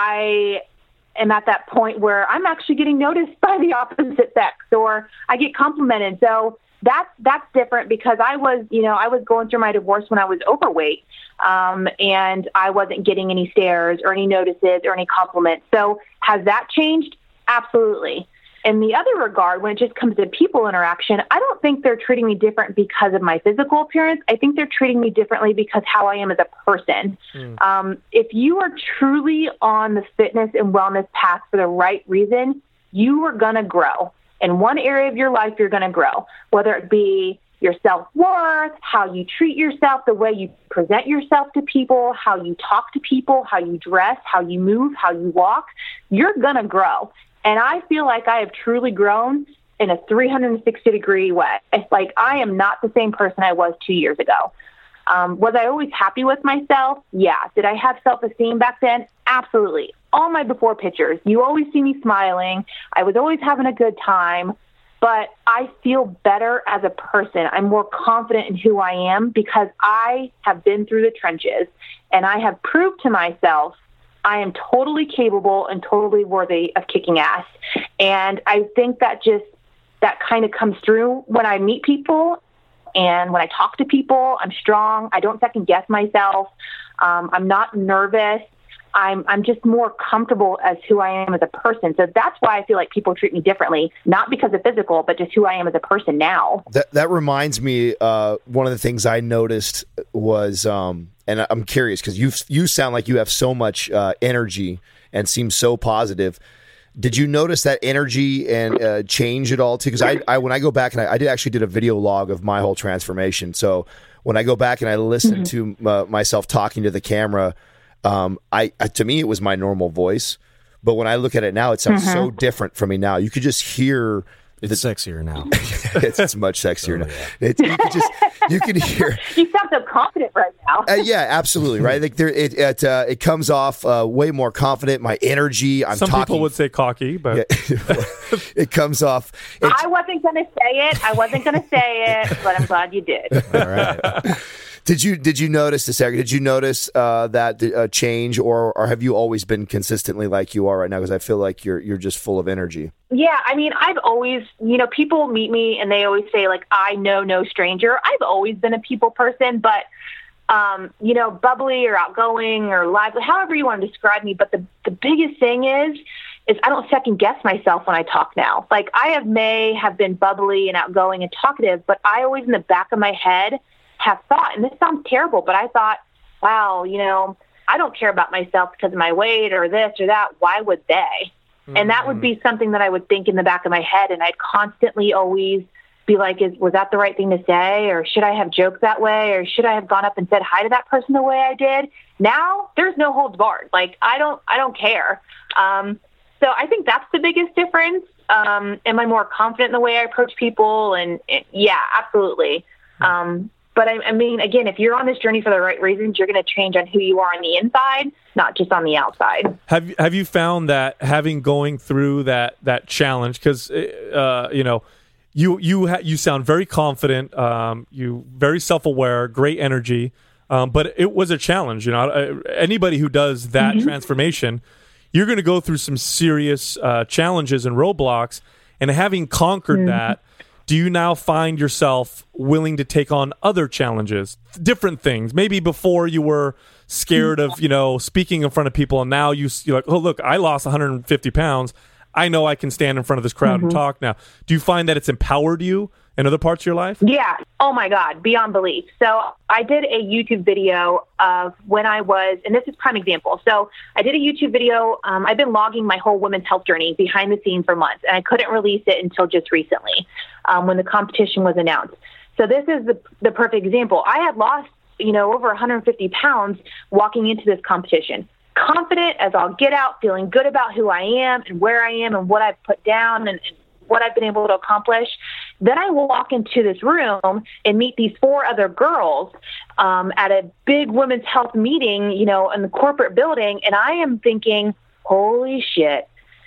I am at that point where I'm actually getting noticed by the opposite sex, or I get complimented. So that's, that's different because I was, you know, I was going through my divorce when I was overweight, um, and I wasn't getting any stares or any notices or any compliments. So has that changed? Absolutely. In the other regard, when it just comes to people interaction, I don't think they're treating me different because of my physical appearance. I think they're treating me differently because how I am as a person. Mm. Um, if you are truly on the fitness and wellness path for the right reason, you are going to grow. In one area of your life, you're going to grow, whether it be your self-worth, how you treat yourself, the way you present yourself to people, how you talk to people, how you dress, how you move, how you walk. You're going to grow. And I feel like I have truly grown in a three hundred sixty degree way. It's like I am not the same person I was two years ago. Um, was I always happy with myself? Yeah. Did I have self-esteem back then? Absolutely. All my before pictures, you always see me smiling. I was always having a good time. But I feel better as a person. I'm more confident in who I am because I have been through the trenches and I have proved to myself I am totally capable and totally worthy of kicking ass. And I think that just, that kind of comes through when I meet people and when I talk to people. I'm strong. I don't second guess myself. Um, I'm not nervous. I'm I'm just more comfortable as who I am as a person. So that's why I feel like people treat me differently, not because of physical, but just who I am as a person now. That that reminds me, uh, one of the things I noticed was, um, and I'm curious because you you sound like you have so much uh, energy and seem so positive. Did you notice that energy and uh, change at all too? Because I, I when I go back and I, I did actually did a video log of my whole transformation. So when I go back and I listen mm-hmm. to uh, myself talking to the camera. Um, I, I to me it was my normal voice, but when I look at it now, it sounds mm-hmm. so different from me now. You could just hear it's the, sexier now. it's, it's much sexier oh, now. Yeah. It, you could just you can hear. You sound so confident right now. uh, yeah, absolutely right. Like there, it it uh, it comes off uh, way more confident. My energy. I'm Some talking, people would say cocky, but yeah, it comes off. I wasn't going to say it. I wasn't going to say it, but I'm glad you did. All right. Did you did you notice this, Eric? Did you notice uh, that uh, change, or or have you always been consistently like you are right now? Because I feel like you're you're just full of energy. Yeah, I mean, I've always, you know, people meet me and they always say like, I know no stranger. I've always been a people person, but um, you know, bubbly or outgoing or lively, however you want to describe me. But the the biggest thing is. is I don't second guess myself when I talk now. Like I have may have been bubbly and outgoing and talkative, but I always in the back of my head have thought, and this sounds terrible, but I thought, wow, you know, I don't care about myself because of my weight or this or that. Why would they? Mm-hmm. And that would be something that I would think in the back of my head. And I'd constantly always be like, is, was that the right thing to say? Or should I have joked that way? Or should I have gone up and said hi to that person the way I did? Now there's no holds barred. Like I don't, I don't care. Um, so I think that's the biggest difference. Um, am I more confident in the way I approach people? And, and yeah, absolutely. Um, But I, I mean, again, if you're on this journey for the right reasons, you're going to change on who you are on the inside, not just on the outside. Have you, have you found that having going through that that challenge, because uh, you know, you you ha- you sound very confident, um, you very self-aware, great energy, um, but it was a challenge. You know, anybody who does that mm-hmm. transformation, you're going to go through some serious uh, challenges and roadblocks, and having conquered mm-hmm. that. Do you now find yourself willing to take on other challenges, different things? Maybe before you were scared of, you know, speaking in front of people, and now you, you're like, oh, look, I lost one hundred fifty pounds. I know I can stand in front of this crowd mm-hmm. and talk now. Do you find that it's empowered you in other parts of your life? Yeah. Oh, my God. Beyond belief. So I did a YouTube video of when I was, and this is prime example. So I did a YouTube video. Um, I've been logging my whole women's health journey behind the scenes for months, and I couldn't release it until just recently um, when the competition was announced. So this is the, the perfect example. I had lost, you know, over one hundred fifty pounds walking into this competition. Confident as I'll get out, feeling good about who I am and where I am and what I've put down and, and what I've been able to accomplish. Then I walk into this room and meet these four other girls um, at a big women's health meeting, you know, in the corporate building. And I am thinking, holy shit,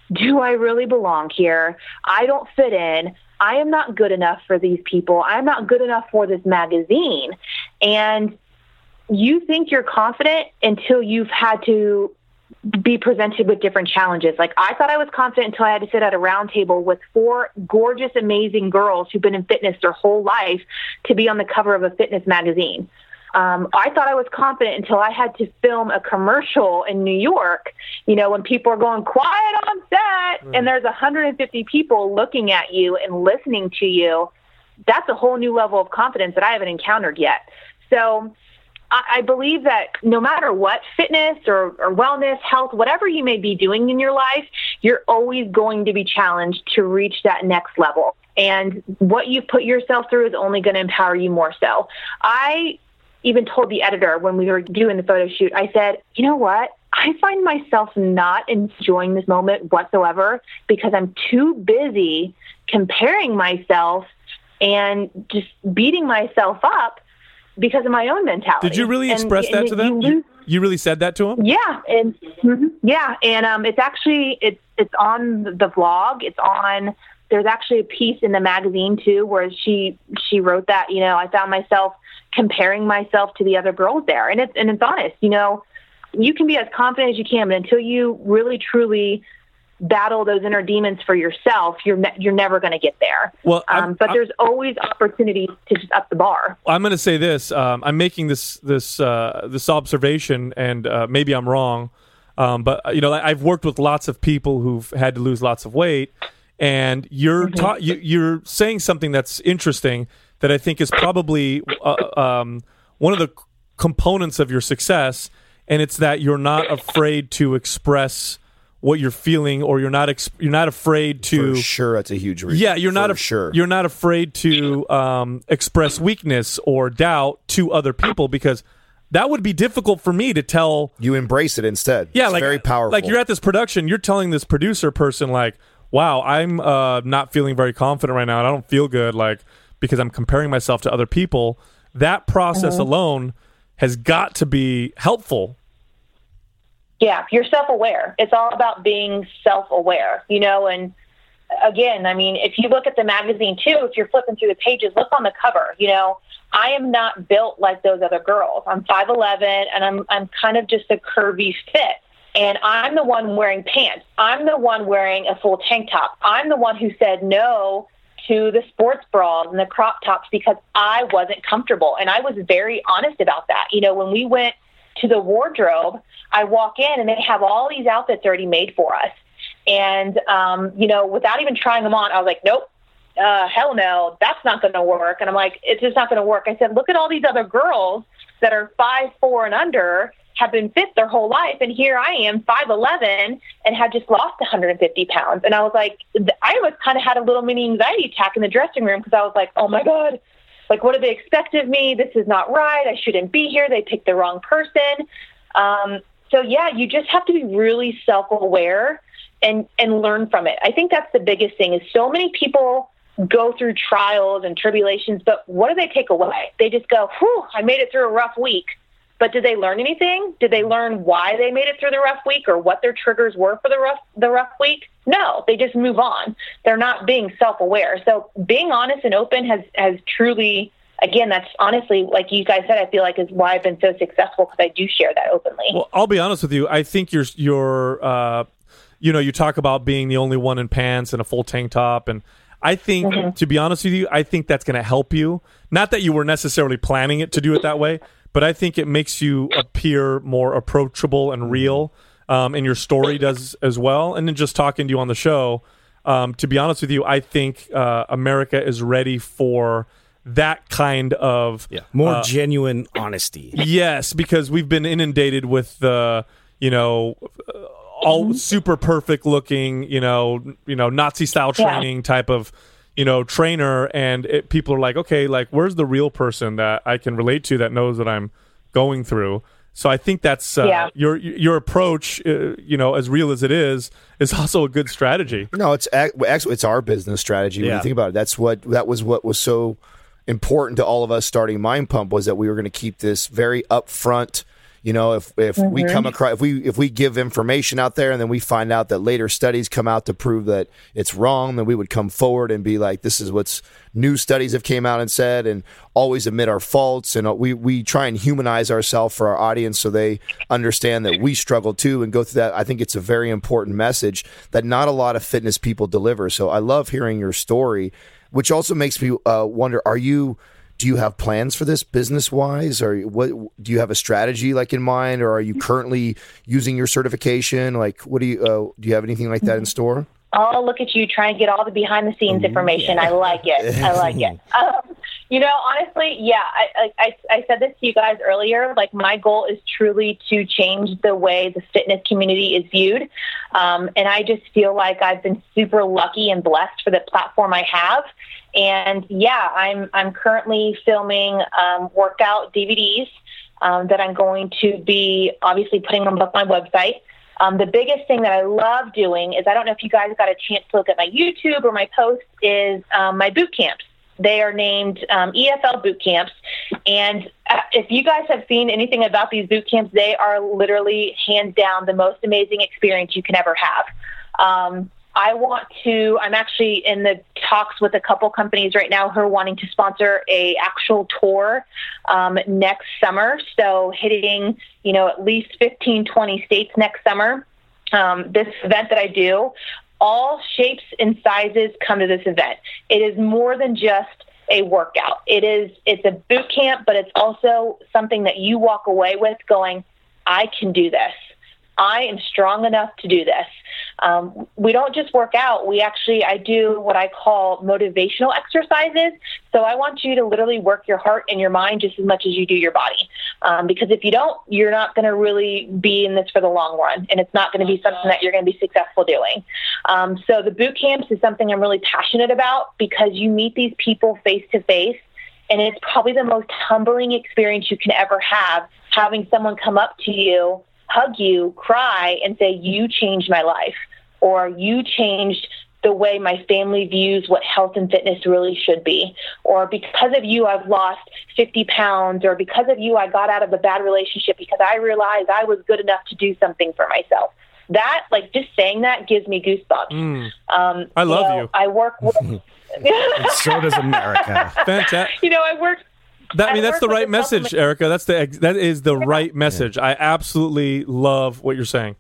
do I really belong here? I don't fit in. I am not good enough for these people. I'm not good enough for this magazine. And you think you're confident until you've had to be presented with different challenges. Like, I thought I was confident until I had to sit at a round table with four gorgeous, amazing girls who've been in fitness their whole life to be on the cover of a fitness magazine. Um, I thought I was confident until I had to film a commercial in New York, you know, when people are going quiet on set mm. and there's one hundred fifty people looking at you and listening to you. That's a whole new level of confidence that I haven't encountered yet. So I, I believe that no matter what, fitness or, or wellness, health, whatever you may be doing in your life, you're always going to be challenged to reach that next level. And what you put yourself through is only going to empower you more so. I even told the editor when we were doing the photo shoot, I said, you know what? I find myself not enjoying this moment whatsoever because I'm too busy comparing myself and just beating myself up because of my own mentality. Did you really express and, that and to them? You, you, you really said that to them? Yeah. And mm-hmm, yeah. And um, it's actually, it's, it's on the vlog. It's on, there's actually a piece in the magazine too, where she, she wrote that, you know, I found myself comparing myself to the other girls there. And it's, and it's honest, you know, you can be as confident as you can, but until you really, truly battle those inner demons for yourself, you're, ne- you're never going to get there. Well, um, but there's always opportunities to just up the bar. I'm going to say this, um, I'm making this, this, uh, this observation and, uh, maybe I'm wrong. Um, but you know, I've worked with lots of people who've had to lose lots of weight, and you're, mm-hmm. ta- you, you're saying something that's interesting that I think is probably uh, um, one of the components of your success, and it's that you're not afraid to express what you're feeling, or you're not ex- you're not afraid to. For sure, that's a huge reason. Yeah, you're For not af- sure. You're not afraid to um, express weakness or doubt to other people, because that would be difficult for me to tell. You embrace it instead. Yeah, it's like very powerful. Like you're at this production, you're telling this producer person like, "Wow, I'm uh, not feeling very confident right now, and I don't feel good." Like. Because I'm comparing myself to other people, that process mm-hmm. alone has got to be helpful. Yeah, you're self-aware. It's all about being self-aware, you know, and again, I mean, if you look at the magazine too, if you're flipping through the pages, look on the cover, you know, I am not built like those other girls. I'm five eleven and I'm I'm kind of just a curvy fit. And I'm the one wearing pants. I'm the one wearing a full tank top. I'm the one who said no to the sports bras and the crop tops because I wasn't comfortable. And I was very honest about that. You know, when we went to the wardrobe, I walk in and they have all these outfits already made for us. And, um, you know, without even trying them on, I was like, nope, uh, hell no, that's not going to work. And I'm like, it's just not going to work. I said, look at all these other girls that are five, four and under, have been fit their whole life, and here I am, five eleven, and have just lost one hundred fifty pounds. And I was like, I was kind of had a little mini anxiety attack in the dressing room because I was like, oh my God, like, what do they expect of me? This is not right. I shouldn't be here. They picked the wrong person. Um, so yeah, you just have to be really self-aware and, and learn from it. I think that's the biggest thing is so many people go through trials and tribulations, but what do they take away? They just go, whew, I made it through a rough week. But did they learn anything? Did they learn why they made it through the rough week or what their triggers were for the rough the rough week? No, they just move on. They're not being self-aware. So being honest and open has, has truly, again, that's honestly, like you guys said, I feel like is why I've been so successful because I do share that openly. Well, I'll be honest with you. I think you're, you're uh, you know, you talk about being the only one in pants and a full tank top, and I think, mm-hmm. to be honest with you, I think that's going to help you. Not that you were necessarily planning it to do it that way, but I think it makes you appear more approachable and real, um, and your story does as well. And then just talking to you on the show, um, to be honest with you, I think uh, America is ready for that kind of yeah. more uh, genuine honesty. Yes, because we've been inundated with the, you know, all super perfect looking, you know, you know, Nazi style training yeah. type of, you know, trainer, and it, people are like, okay, like, where's the real person that I can relate to that knows that I'm going through? So I think that's uh, yeah. your your approach, uh, you know, as real as it is, is also a good strategy. No, it's actually it's our business strategy. When yeah. you think about it, that's what that was what was so important to all of us starting Mind Pump, was that we were going to keep this very upfront. You know, if if Mm-hmm. we come across, if we if we give information out there and then we find out that later studies come out to prove that it's wrong, then we would come forward and be like, this is what's new studies have came out and said, and always admit our faults. And we, we try and humanize ourselves for our audience so they understand that we struggle too and go through that. I think it's a very important message that not a lot of fitness people deliver. So I love hearing your story, which also makes me uh, wonder, are you... Do you have plans for this business wise, or what? Do you have a strategy like in mind, or are you currently using your certification? Like, what do you uh, do? You have anything like that in store? Oh, look at you trying to get all the behind the scenes information. I like it. I like it. Um, you know, honestly, yeah, I, I, I said this to you guys earlier. Like, my goal is truly to change the way the fitness community is viewed. Um, and I just feel like I've been super lucky and blessed for the platform I have. And yeah, I'm, I'm currently filming um, workout D V Ds um, that I'm going to be obviously putting on my website. Um, the biggest thing that I love doing is, I don't know if you guys got a chance to look at my YouTube or my posts, is um, my boot camps. They are named um, E F L boot camps. And uh, if you guys have seen anything about these boot camps, they are literally hands down the most amazing experience you can ever have. Um, I want to, I'm actually in the talks with a couple companies right now who are wanting to sponsor a actual tour um, next summer. So hitting, you know, at least fifteen, twenty states next summer. Um, this event that I do, all shapes and sizes come to this event. It is more than just a workout. It is, it's a boot camp, but it's also something that you walk away with going, I can do this. I am strong enough to do this. Um, we don't just work out. We actually, I do what I call motivational exercises. So I want you to literally work your heart and your mind just as much as you do your body. Um, because if you don't, you're not going to really be in this for the long run. And it's not going to be something that you're going to be successful doing. Um, so the boot camps is something I'm really passionate about, because you meet these people face to face. And it's probably the most humbling experience you can ever have, having someone come up to you, hug you, cry, and say, you changed my life, or you changed the way my family views what health and fitness really should be, or because of you, I've lost fifty pounds, or because of you, I got out of a bad relationship because I realized I was good enough to do something for myself. That, like, just saying that gives me goosebumps. Mm. Um, I love you. Know, you. I work with... And so does America. Fantastic. You know, I work... That, I mean, I that's the work with right a message, supplement- Erica. That's the ex- that is the right message. I absolutely love what you're saying.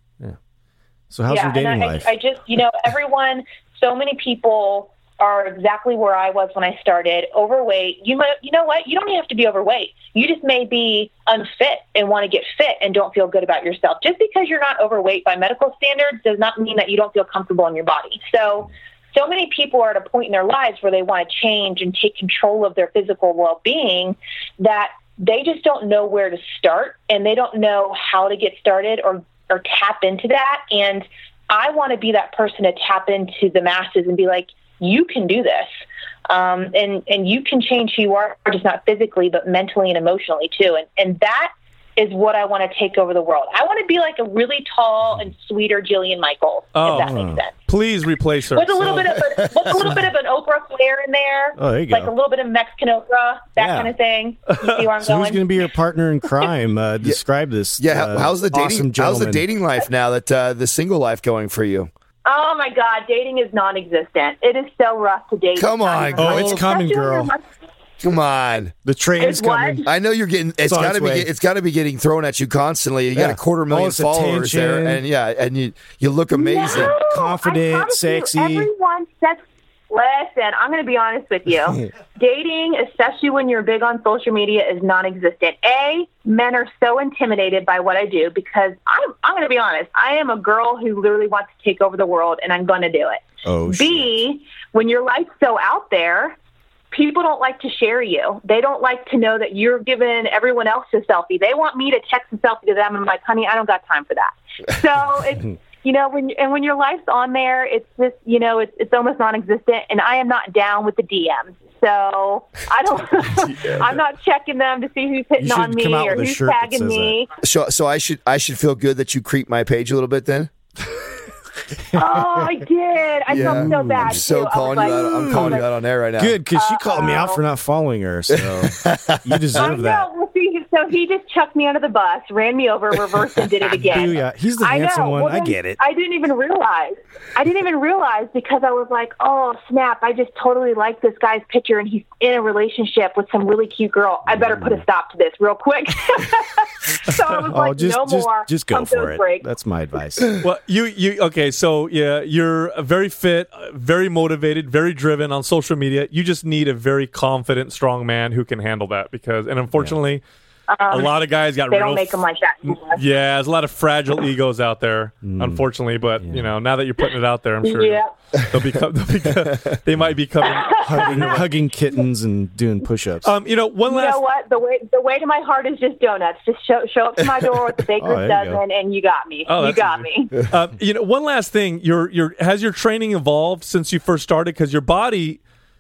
So how's yeah, your dating and I, life? I just, you know, everyone, so many people are exactly where I was when I started, overweight. You might, you know what? You don't even have to be overweight. You just may be unfit and want to get fit and don't feel good about yourself. Just because you're not overweight by medical standards does not mean that you don't feel comfortable in your body. So, so many people are at a point in their lives where they want to change and take control of their physical well-being, that they just don't know where to start, and they don't know how to get started or, or tap into that. And I want to be that person to tap into the masses and be like, you can do this. Um, and, and you can change who you are, just not physically, but mentally and emotionally too. And, and that is what I want to take over the world. I want to be like a really tall and sweeter Jillian Michaels, Oh. if that makes sense. Please replace her. With a little bit of a, with a little bit of an Oprah flair in there. Oh, there you like go. a little bit of Mexican Oprah, that Yeah. kind of thing. You see where I'm So going? who's going to be your partner in crime? Uh, describe this. Yeah, how- uh, how's the dating? awesome how's the gentleman. dating life now that uh, the single life going for you? Oh my God, dating is non-existent. It is so rough to date. Come on, It's girl. Oh, it's coming, especially when girl. you're- Come on. The train's It's what? coming. I know you're getting. It's on got to its be. way. It's got to be getting thrown at you constantly. You got Yeah. a quarter million All this followers there, attention. and yeah, and you you look amazing. No, Confident, I promise sexy. You, everyone says, listen, I'm going to be honest with you. Dating, especially when you're big on social media, is non-existent. A, men are so intimidated by what I do because I'm, I'm going to be honest. I am a girl who literally wants to take over the world, and I'm going to do it. Oh, B, when your life's so out there, people don't like to share you. They don't like to know that you're giving everyone else a selfie. They want me to text a selfie to them, and I'm like, honey, I don't got time for that. So it's, you know, when and when your life's on there, it's just, you know, it's it's almost non-existent, and I am not down with the D Ms. So I don't, I'm not checking them to see who's hitting You should on me come out or with a who's shirt that tagging says me. So so I should I should feel good that you creep my page a little bit then. Oh, I did. I felt so bad. I'm so too. I calling was you like, out. I'm mm. calling you out on air right now. Good, because she called me out Uh-oh. for not following her. So you I deserve know. that. Well, see, so he just chucked me under the bus, ran me over, reversed, and did it again. Booyah. He's the I handsome know. one. Well, I then get it. I didn't even realize. I didn't even realize because I was like, oh, snap. I just totally like this guy's picture, and he's in a relationship with some really cute girl. I better put a stop to this real quick. So I was Oh, like, just, no just, more. just go Pump for those it. brakes. That's my advice. Well, you you okay? So yeah, you're very fit, very motivated, very driven on social media. You just need a very confident, strong man who can handle that. Because, and unfortunately, Um, a lot of guys got they real. don't make them like that anymore. Yeah, there's a lot of fragile egos out there, unfortunately. But you know, now that you're putting it out there, I'm sure Yeah. they'll become. They'll become they might be coming. hugging, hugging kittens and doing push-ups. Um, you know, one You last. know what? The way the way to my heart is just donuts. Just show show up to my door with the baker's Oh, there you dozen, and you got me. Oh, you that's got easy. me. Uh, you know, one last thing. Your your has your training evolved since you first started? Because your body,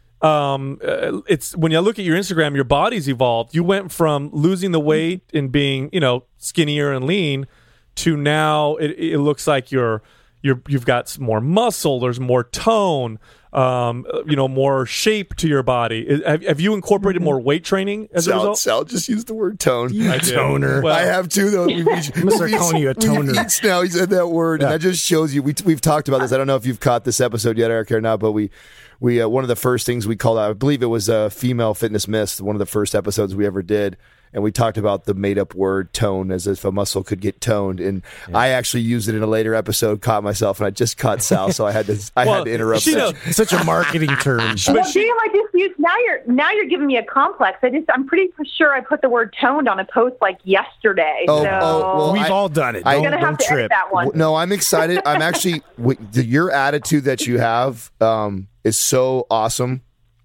um, uh, it's when you look at your Instagram, your body's evolved. You went from losing the weight and being, you know, skinnier and lean to now it, it looks like you're you're you've got some more muscle. There's more tone. Um, you know, more shape to your body. Is- Have, have you incorporated more weight training as a Sal, result? Sal just used the word tone. I did. Toner. Well, I have too, though. We, we, I'm gonna start we- calling you a we toner. each now he said that word, and that just shows you. We, we've talked about this. I don't know if you've caught this episode yet, Eric, or not, but we, we uh, one of the first things we called out, I believe it was uh, Female Fitness Myth, one of the first episodes we ever did. And we talked about the made-up word tone, as if a muscle could get toned. And I actually used it in a later episode, caught myself, and I just caught Sal, so I had to I Well, had to interrupt. she that. knows- Such a marketing term. Well, damn, I just used now. You're now you're giving me a complex. I just I'm pretty sure I put the word toned on a post like yesterday. Oh, so oh, well, We've I- all done it. I- Don't, I'm gonna don't have to trip. edit that one. No, I'm excited. I'm actually w- the, your attitude that you have um, is so awesome,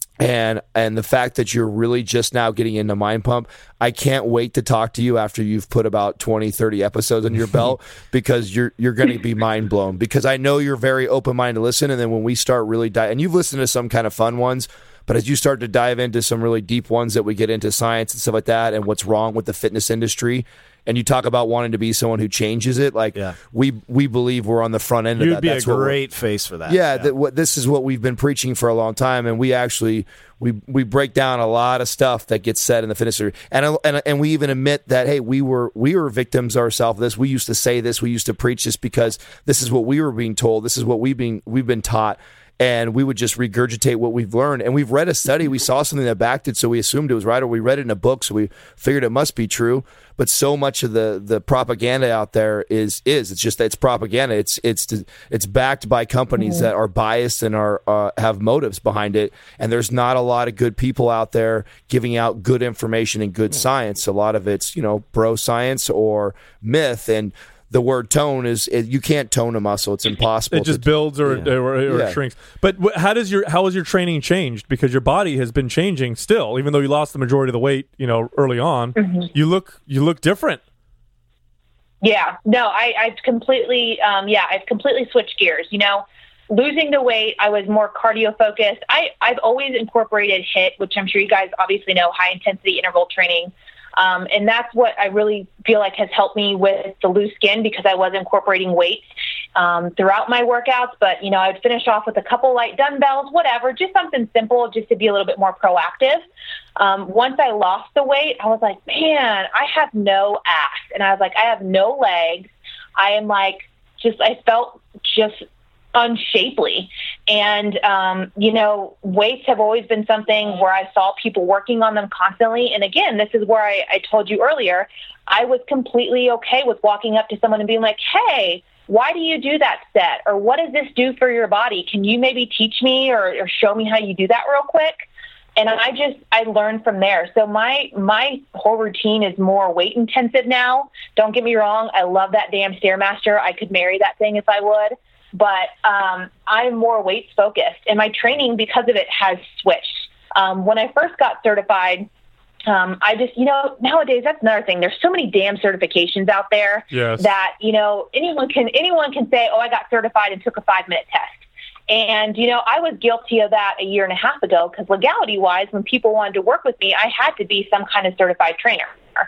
and and the fact that you're really just now getting into Mind Pump. I can't wait to talk to you after you've put about twenty, thirty episodes on your belt because you're you're going to be mind blown. Because I know you're very open minded to listen, and then when we start really di- and you've listened to some kind of fun ones. But as you start to dive into some really deep ones that we get into science and stuff like that and what's wrong with the fitness industry, and you talk about wanting to be someone who changes it, like Yeah. we we believe we're on the front end of You'd that. be That's a what we're- great face for that. yeah, That, what, this is what we've been preaching for a long time, and we actually we we break down a lot of stuff that gets said in the fitness industry, and and and we even admit that hey, we were we were victims ourselves of this. We used to say this, we used to preach this because this is what we were being told, this is what we've been we've been taught. And we would just regurgitate what we've learned. And we've read a study. We saw something that backed it, so we assumed it was right, or we read it in a book, so we figured it must be true. But so much of the the propaganda out there is is it's just that it's propaganda. It's it's it's backed by companies that are biased and are uh, have motives behind it. And there's not a lot of good people out there giving out good information and good science. A lot of it's you know bro science or myth. And the word tone is it, you can't tone a muscle. It's impossible. It just to, builds or Yeah. or, or Yeah. shrinks. But wh- how does your how has your training changed? Because your body has been changing still, even though you lost the majority of the weight, you know, early on. You look you look different. Yeah, no, I, I've completely, um, yeah, I've completely switched gears. You know, losing the weight, I was more cardio focused. I, I've always incorporated HIIT, which I'm sure you guys obviously know, high intensity interval training. Um, and that's what I really feel like has helped me with the loose skin because I was incorporating weights um, throughout my workouts. But, you know, I'd finish off with a couple light dumbbells, whatever, just something simple just to be a little bit more proactive. Um, once I lost the weight, I was like, man, I have no ass. And I was like, I have no legs. I am like, just, I felt just unshapely. And, um, you know, weights have always been something where I saw people working on them constantly. And again, this is where I, I told you earlier, I was completely okay with walking up to someone and being like, hey, why do you do that set? Or what does this do for your body? Can you maybe teach me or, or show me how you do that real quick? And I just, I learned from there. So my, my whole routine is more weight intensive now. Don't get me wrong. I love that damn Stairmaster. I could marry that thing if I would. But um, I'm more weights focused, and my training because of it has switched. Um, when I first got certified, um, I just, you know, nowadays that's another thing. There's so many damn certifications out there Yes. that, you know, anyone can anyone can say, oh, I got certified and took a five minute test. And, you know, I was guilty of that a year and a half ago because legality wise, when people wanted to work with me, I had to be some kind of certified trainer.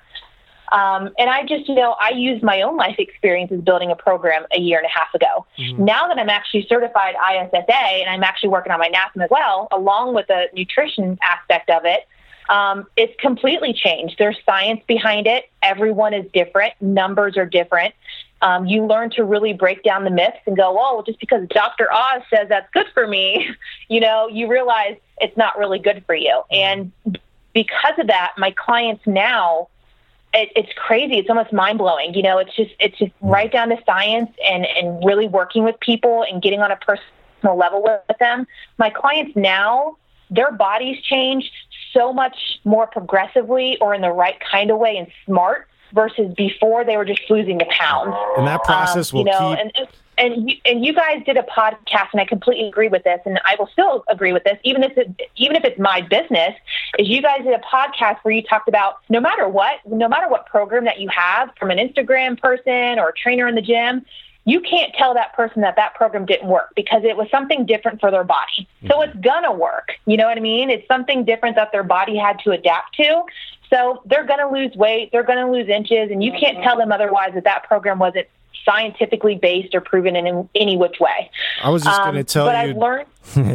Um, and I just, you know, I used my own life experiences building a program a year and a half ago. Mm-hmm. Now that I'm actually certified I S S A and I'm actually working on my N A S M as well, along with the nutrition aspect of it, Um, it's completely changed. There's science behind it. Everyone is different. Numbers are different. Um, you learn to really break down the myths and go, oh, well, just because Doctor Oz says that's good for me, you know, you realize it's not really good for you. And because of that, my clients now, it, it's crazy. It's almost mind blowing. You know, it's just, it's just right down to science and, and really working with people and getting on a personal level with them. My clients now, their bodies change so much more progressively or in the right kind of way and smart versus before they were just losing the pounds. And that process um, will you know, keep... And, and, you, and you guys did a podcast, and I completely agree with this, and I will still agree with this, even if, it, even if it's my business, is you guys did a podcast where you talked about no matter what, no matter what program that you have, from an Instagram person or a trainer in the gym, you can't tell that person that that program didn't work because it was something different for their body. So it's going to work. You know what I mean? It's something different that their body had to adapt to. So they're going to lose weight. They're going to lose inches. And you can't tell them otherwise that that program wasn't scientifically based or proven in any which way. I was just um, going to tell but you. I've learned.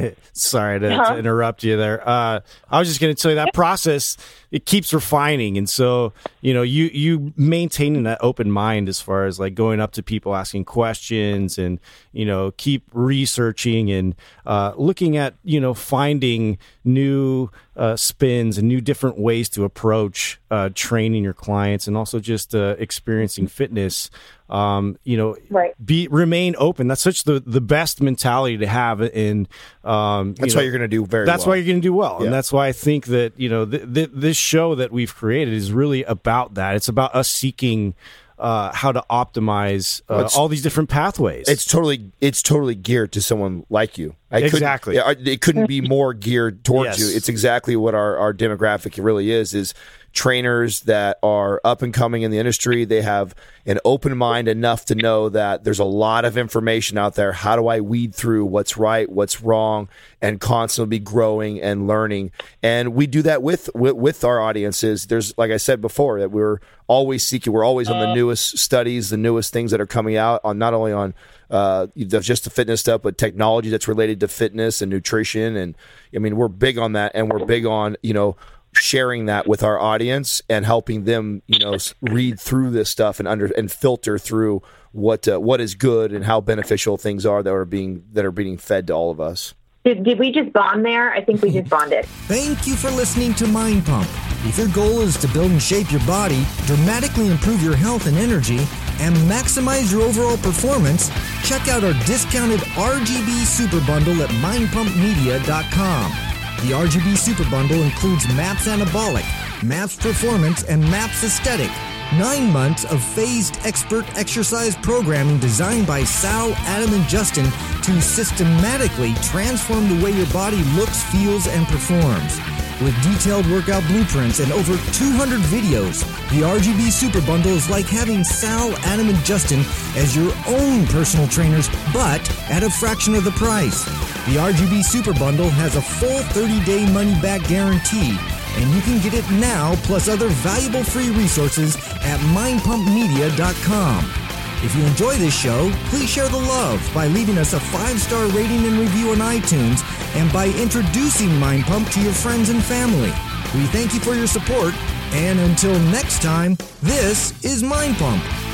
Sorry to, Uh-huh. to interrupt you there. Uh, I was just going to tell you that process, it keeps refining. And so, you know, you, you maintaining that open mind as far as like going up to people, asking questions, and, you know, keep researching and uh, looking at, you know, finding new uh, spins and new different ways to approach uh, training your clients, and also just uh, experiencing fitness. Um, you know, Right. be remain open. That's such the, the best mentality to have. In um, That's you why know, you're going to do very That's well. why you're going to do well, Yeah. and that's why I think that, you know, th- th- this show that we've created is really about that. It's about us seeking uh, how to optimize uh, It's- all these different pathways. It's totally it's totally geared to someone like you. I couldn't- Exactly. yeah, It couldn't be more geared towards Yes. you. It's exactly what our, our demographic really is, is trainers that are up and coming in the industry. They have an open mind enough to know that there's a lot of information out there. How do I weed through what's right, what's wrong, and constantly be growing and learning? And we do that with, with, with our audiences. There's, like I said before, that we're always seeking, we're always on the newest studies, the newest things that are coming out on not only on uh, just the fitness stuff, but technology that's related to fitness and nutrition. And I mean, we're big on that, and we're big on, you know, sharing that with our audience and helping them, you know, read through this stuff and under and filter through what uh, what is good and how beneficial things are that are being that are being fed to all of us. Did, did we just bond there? I think we just bonded. Thank you for listening to Mind Pump. If your goal is to build and shape your body, dramatically improve your health and energy, and maximize your overall performance, check out our discounted R G B Super Bundle at mind pump media dot com. The R G B Super Bundle includes MAPS Anabolic, MAPS Performance, and MAPS Aesthetic. Nine months of phased expert exercise programming designed by Sal, Adam, and Justin to systematically transform the way your body looks, feels, and performs. With detailed workout blueprints and over two hundred videos, the R G B Super Bundle is like having Sal, Adam, and Justin as your own personal trainers, but at a fraction of the price. The R G B Super Bundle has a full thirty-day money-back guarantee, and you can get it now plus other valuable free resources at mind pump media dot com. If you enjoy this show, please share the love by leaving us a five-star rating and review on iTunes, and by introducing Mind Pump to your friends and family. We thank you for your support, and until next time, this is Mind Pump.